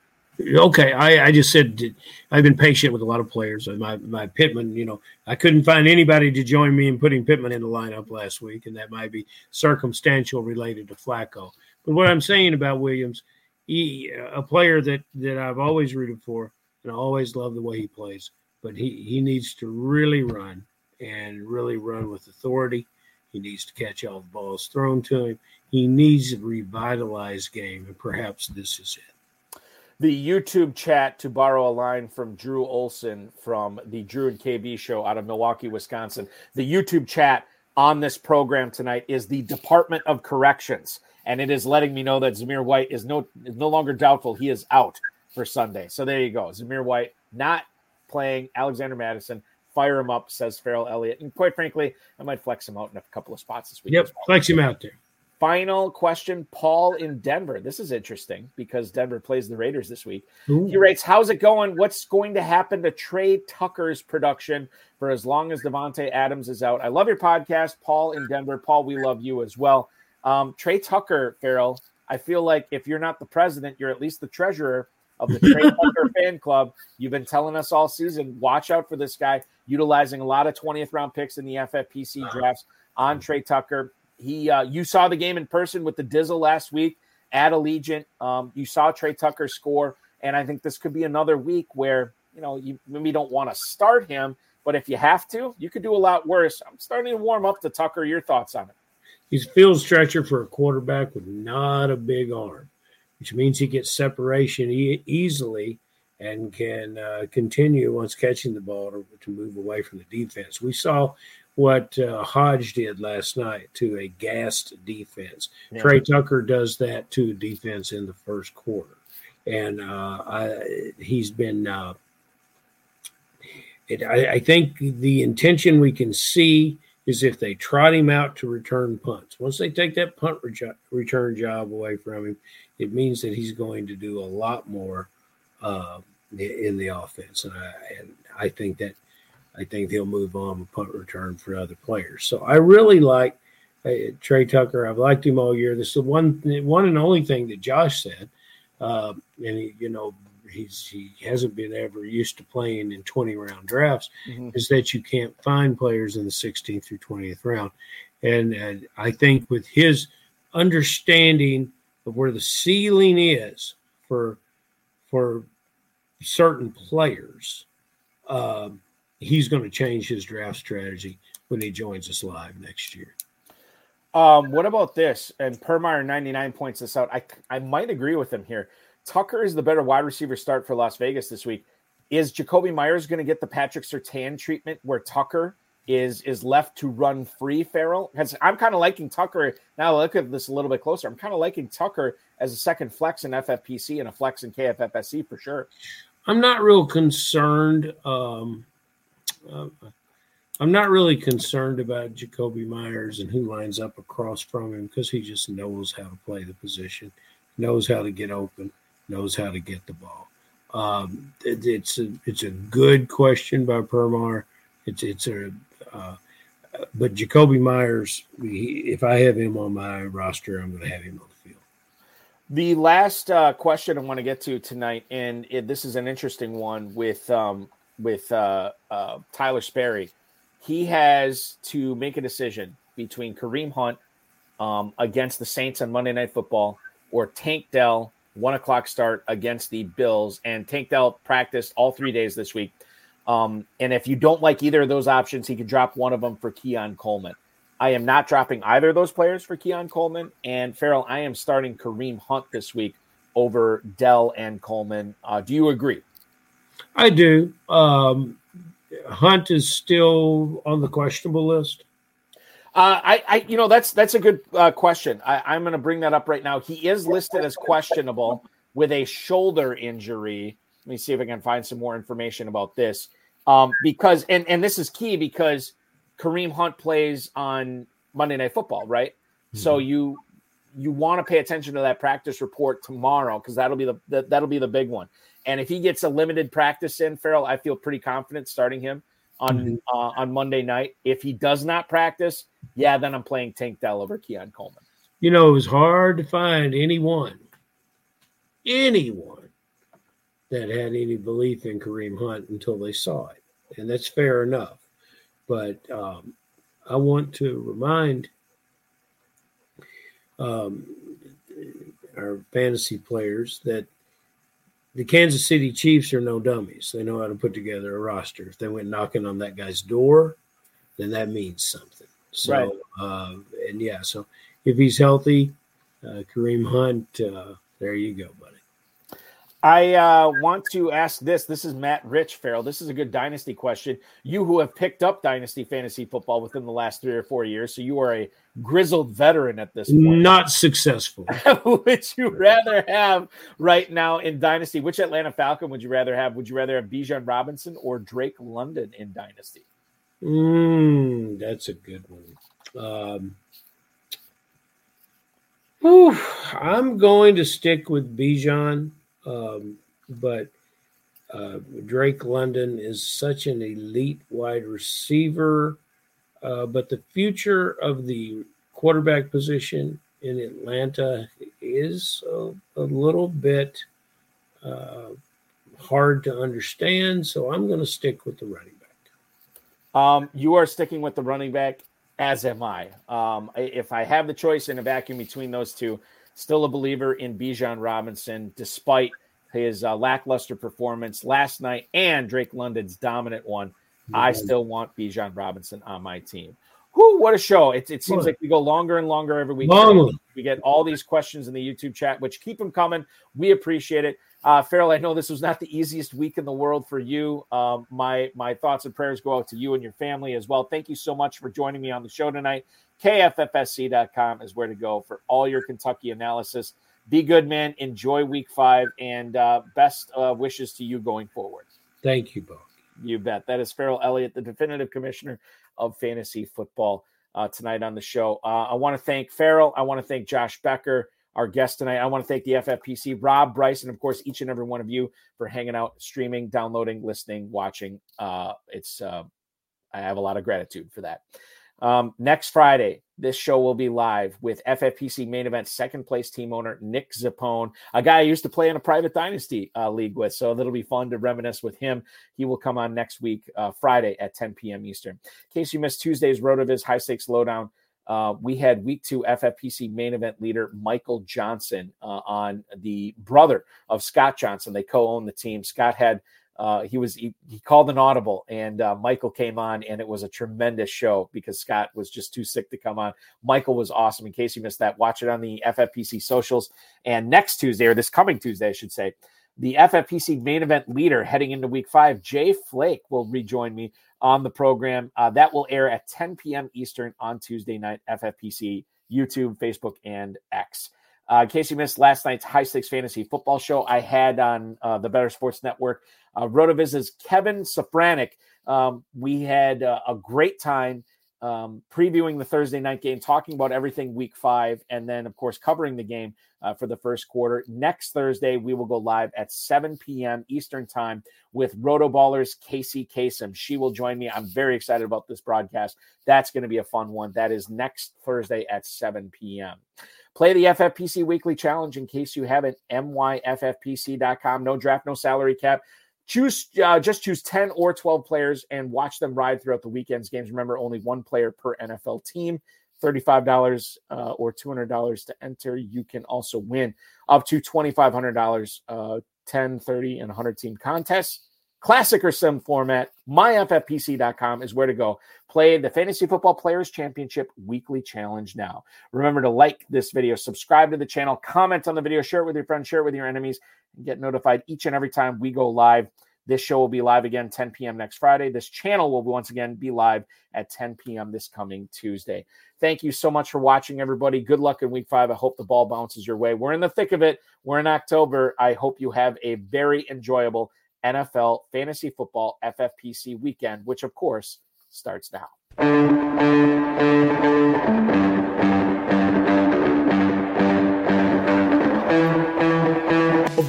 Okay, I, I just said did- I've been patient with a lot of players. My my Pittman, you know, I couldn't find anybody to join me in putting Pittman in the lineup last week, and that might be circumstantial related to Flacco. But what I'm saying about Williams, he, a player that, that I've always rooted for, and I always love the way he plays, but he, he needs to really run and really run with authority. He needs to catch all the balls thrown to him. He needs a revitalized game, and perhaps this is it. The YouTube chat, to borrow a line from Drew Olson from the Drew and K B show out of Milwaukee, Wisconsin. The YouTube chat on this program tonight is the Department of Corrections, and it is letting me know that Zamir White is no is no longer doubtful. He is out for Sunday. So there you go. Zamir White not playing. Alexander Madison, fire him up, says Farrell Elliott. And quite frankly, I might flex him out in a couple of spots this week. Yep, as well. flex him out there. Final question, Paul in Denver. This is interesting because Denver plays the Raiders this week. Ooh. He writes, how's it going? What's going to happen to Trey Tucker's production for as long as Devontae Adams is out? I love your podcast, Paul in Denver. Paul, we love you as well. Um, Trey Tucker, Farrell, I feel like if you're not the president, you're at least the treasurer of the Trey Tucker fan club. You've been telling us all season, watch out for this guy, utilizing a lot of twentieth round picks in the F F P C drafts on Trey Tucker. He, uh, you saw the game in person with the Dizzle last week at Allegiant. Um, you saw Trey Tucker score, and I think this could be another week where, you know, you maybe don't want to start him, but if you have to, you could do a lot worse. I'm starting to warm up to Tucker. Your thoughts on it? He's a field stretcher for a quarterback with not a big arm, which means he gets separation e- easily and can uh, continue once catching the ball to, to move away from the defense. We saw what uh, Hodge did last night to a gassed defense. Yeah. Trey Tucker does that to defense in the first quarter. And uh, I, he's been uh, it, I, I think the intention we can see is if they trot him out to return punts. Once they take that punt re- return job away from him, it means that he's going to do a lot more uh, in the offense. And I, and I think that I think they'll move on with punt return for other players. So I really like uh, Trey Tucker. I've liked him all year. This is the one, one and only thing that Josh said. Uh, and, he, you know, he's he hasn't been ever used to playing in twenty-round drafts, mm-hmm. is that you can't find players in the sixteenth through twentieth round. And, and I think with his understanding of where the ceiling is for, for certain players, um, he's going to change his draft strategy when he joins us live next year. Um, what about this? And Permeyer ninety-nine points this out. I, I might agree with him here. Tucker is the better wide receiver start for Las Vegas this week. Is Jacoby Myers going to get the Patrick Surtain treatment where Tucker is is left to run free, Farrell? Because I'm kind of liking Tucker. Now look at this a little bit closer. I'm kind of liking Tucker as a second flex in F F P C and a flex in K F F S C for sure. I'm not real concerned. Um, uh, I'm not really concerned about Jacoby Myers and who lines up across from him because he just knows how to play the position, knows how to get open, knows how to get the ball. Um, it, it's a it's a good question by Permar. It's it's a uh, but Jacoby Myers, he, if I have him on my roster, I'm going to have him on the field. The last uh, question I want to get to tonight, and it, this is an interesting one with um, with uh, uh, Tyler Sperry. He has to make a decision between Kareem Hunt um, against the Saints on Monday Night Football or Tank Dell, one o'clock start against the Bills. And Tank Dell practiced all three days this week. Um, and if you don't like either of those options, he could drop one of them for Keon Coleman. I am not dropping either of those players for Keon Coleman. And Farrell, I am starting Kareem Hunt this week over Dell and Coleman. Uh, do you agree? I do. Um, Hunt is still on the questionable list. Uh, I, I, you know, that's that's a good uh, question. I, I'm going to bring that up right now. He is listed as questionable with a shoulder injury. Let me see if I can find some more information about this. Um, because, and and this is key because Kareem Hunt plays on Monday Night Football, right? Mm-hmm. So you you want to pay attention to that practice report tomorrow because that'll be the, the that'll be the big one. And if he gets a limited practice in, Farrell, I feel pretty confident starting him on mm-hmm. uh, on Monday night. If he does not practice, yeah, then I'm playing Tank Dell over Keon Coleman. You know, it was hard to find anyone, anyone that had any belief in Kareem Hunt until they saw it. And that's fair enough. But um, I want to remind um, our fantasy players that the Kansas City Chiefs are no dummies. They know how to put together a roster. If they went knocking on that guy's door, then that means something. So, right. uh, and yeah, so if he's healthy, uh, Kareem Hunt, uh, there you go, buddy. I uh, want to ask this. This is Matt Rich, Farrell. This is a good dynasty question. You who have picked up dynasty fantasy football within the last three or four years, so you are a grizzled veteran at this point. Not successful. Would you rather have right now in dynasty? Which Atlanta Falcon would you rather have? Would you rather have Bijan Robinson or Drake London in dynasty? Mm, that's a good one. Um, whew, I'm going to stick with Bijan. Um, but uh, Drake London is such an elite wide receiver. Uh, but the future of the quarterback position in Atlanta is a, a little bit uh, hard to understand. So I'm going to stick with the running back. Um, you are sticking with the running back, as am I. Um, if I have the choice in a vacuum between those two, still a believer in Bijan Robinson, despite his uh, lackluster performance last night and Drake London's dominant one. Mm-hmm. I still want Bijan Robinson on my team. Whew, what a show. It, it seems what? like we go longer and longer every week. Long. We get all these questions in the YouTube chat, which keep them coming. We appreciate it. Uh, Farrell, I know this was not the easiest week in the world for you. Um, my, my thoughts and prayers go out to you and your family as well. Thank you so much for joining me on the show tonight. K F F S C dot com is where to go for all your Kentucky analysis. Be good, man. Enjoy week five, and uh, best uh, wishes to you going forward. Thank you, Bo. You bet. That is Farrell Elliott, the definitive commissioner of fantasy football uh, tonight on the show. Uh, I want to thank Farrell. I want to thank Josh Becker, our guest tonight. I want to thank the F F P C, Rob, Bryce, and, of course, each and every one of you for hanging out, streaming, downloading, listening, watching. Uh, it's uh, I have a lot of gratitude for that. Um, next Friday, this show will be live with F F P C main event second place team owner Nick Zappone, a guy I used to play in a private dynasty uh, league with. So that'll be fun to reminisce with him. He will come on next week, uh, Friday at ten p.m. Eastern. In case you missed Tuesday's RotoViz High Stakes Lowdown, uh, we had week two F F P C main event leader Michael Johnson uh, on, the brother of Scott Johnson. They co-own the team. Scott had Uh, he was he, he called an audible, and uh, Michael came on, and it was a tremendous show because Scott was just too sick to come on. Michael was awesome. In case you missed that, watch it on the F F P C socials. And next Tuesday, or this coming Tuesday, I should say, the F F P C main event leader heading into week five, Jay Flake, will rejoin me on the program. Uh, that will air at ten p.m. Eastern on Tuesday night, F F P C, YouTube, Facebook, and X. Uh, in case you missed last night's High Stakes Fantasy Football show, I had on uh, the Better Sports Network, uh, RotoViz's Kevin Safranek. Um, we had uh, a great time um, previewing the Thursday night game, talking about everything week five, and then, of course, covering the game uh, for the first quarter. Next Thursday, we will go live at seven p.m. Eastern time with Rotoballer's Casey Kasem. She will join me. I'm very excited about this broadcast. That's going to be a fun one. That is next Thursday at seven p.m. Play the F F P C Weekly Challenge in case you haven't, M Y F F P C dot com. No draft, no salary cap. Choose uh, Just choose ten or twelve players and watch them ride throughout the weekend's games. Remember, only one player per N F L team. thirty-five dollars uh, or two hundred dollars to enter. You can also win up to twenty-five hundred dollars, uh, ten, thirty, and one hundred team contests. Classic or sim format, my F F P C dot com is where to go. Play the Fantasy Football Players Championship Weekly Challenge now. Remember to like this video, subscribe to the channel, comment on the video, share it with your friends, share it with your enemies, and get notified each and every time we go live. This show will be live again ten p.m. next Friday. This channel will once again be live at ten p.m. this coming Tuesday. Thank you so much for watching, everybody. Good luck in week five. I hope the ball bounces your way. We're in the thick of it. We're in October. I hope you have a very enjoyable N F L Fantasy Football F F P C weekend, which, of course, starts now.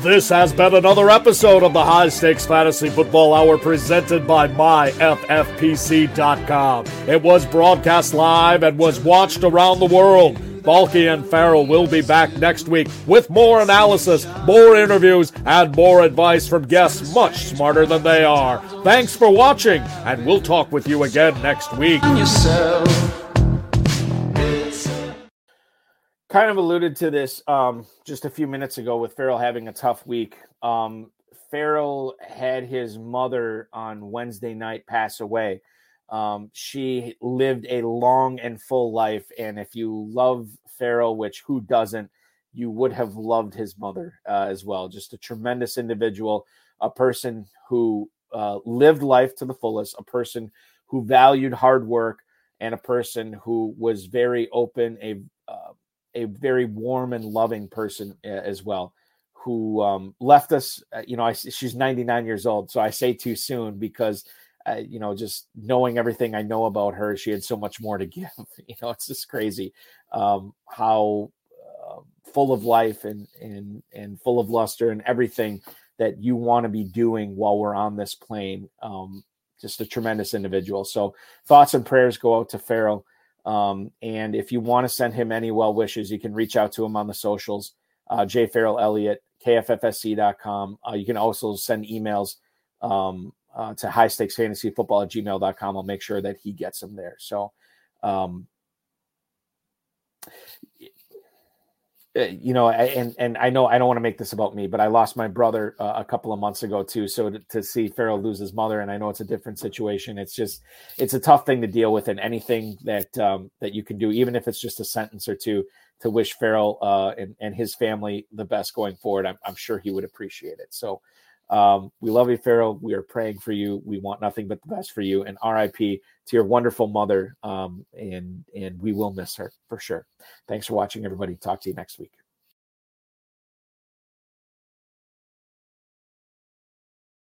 This has been another episode of the High Stakes Fantasy Football Hour presented by my F F P C dot com. It was broadcast live and was watched around the world. Balky and Farrell will be back next week with more analysis, more interviews, and more advice from guests much smarter than they are. Thanks for watching, and we'll talk with you again next week. Kind of alluded to this um, just a few minutes ago with Farrell having a tough week. Um, Farrell had his mother on Wednesday night pass away. Um, she lived a long and full life, and if you love Farrell, which who doesn't, you would have loved his mother uh, as well. Just a tremendous individual, a person who uh, lived life to the fullest, a person who valued hard work, and a person who was very open, a uh, a very warm and loving person as well, who um, left us, uh, you know, I, she's ninety-nine years old. So I say too soon because, uh, you know, just knowing everything I know about her, she had so much more to give. You know, it's just crazy um, how uh, full of life and, and, and full of luster and everything that you want to be doing while we're on this plane. Um, just a tremendous individual. So thoughts and prayers go out to Farrell. Um, and if you want to send him any well wishes, you can reach out to him on the socials, uh, J Farrell Elliott, K F F S C dot com. Uh, you can also send emails um, uh, to high stakes fantasy football at gmail dot com. I'll make sure that he gets them there. So, um, you know, and, and I know I don't want to make this about me, but I lost my brother uh, a couple of months ago too. So to, to see Farrell lose his mother, and I know it's a different situation. It's just, it's a tough thing to deal with, and anything that, um, that you can do, even if it's just a sentence or two, to wish Farrell uh, and, and his family the best going forward. I'm, I'm sure he would appreciate it. So um, we love you, Farrell. We are praying for you. We want nothing but the best for you, and R I P to your wonderful mother. Um, and, and we will miss her for sure. Thanks for watching, everybody. Talk to you next week.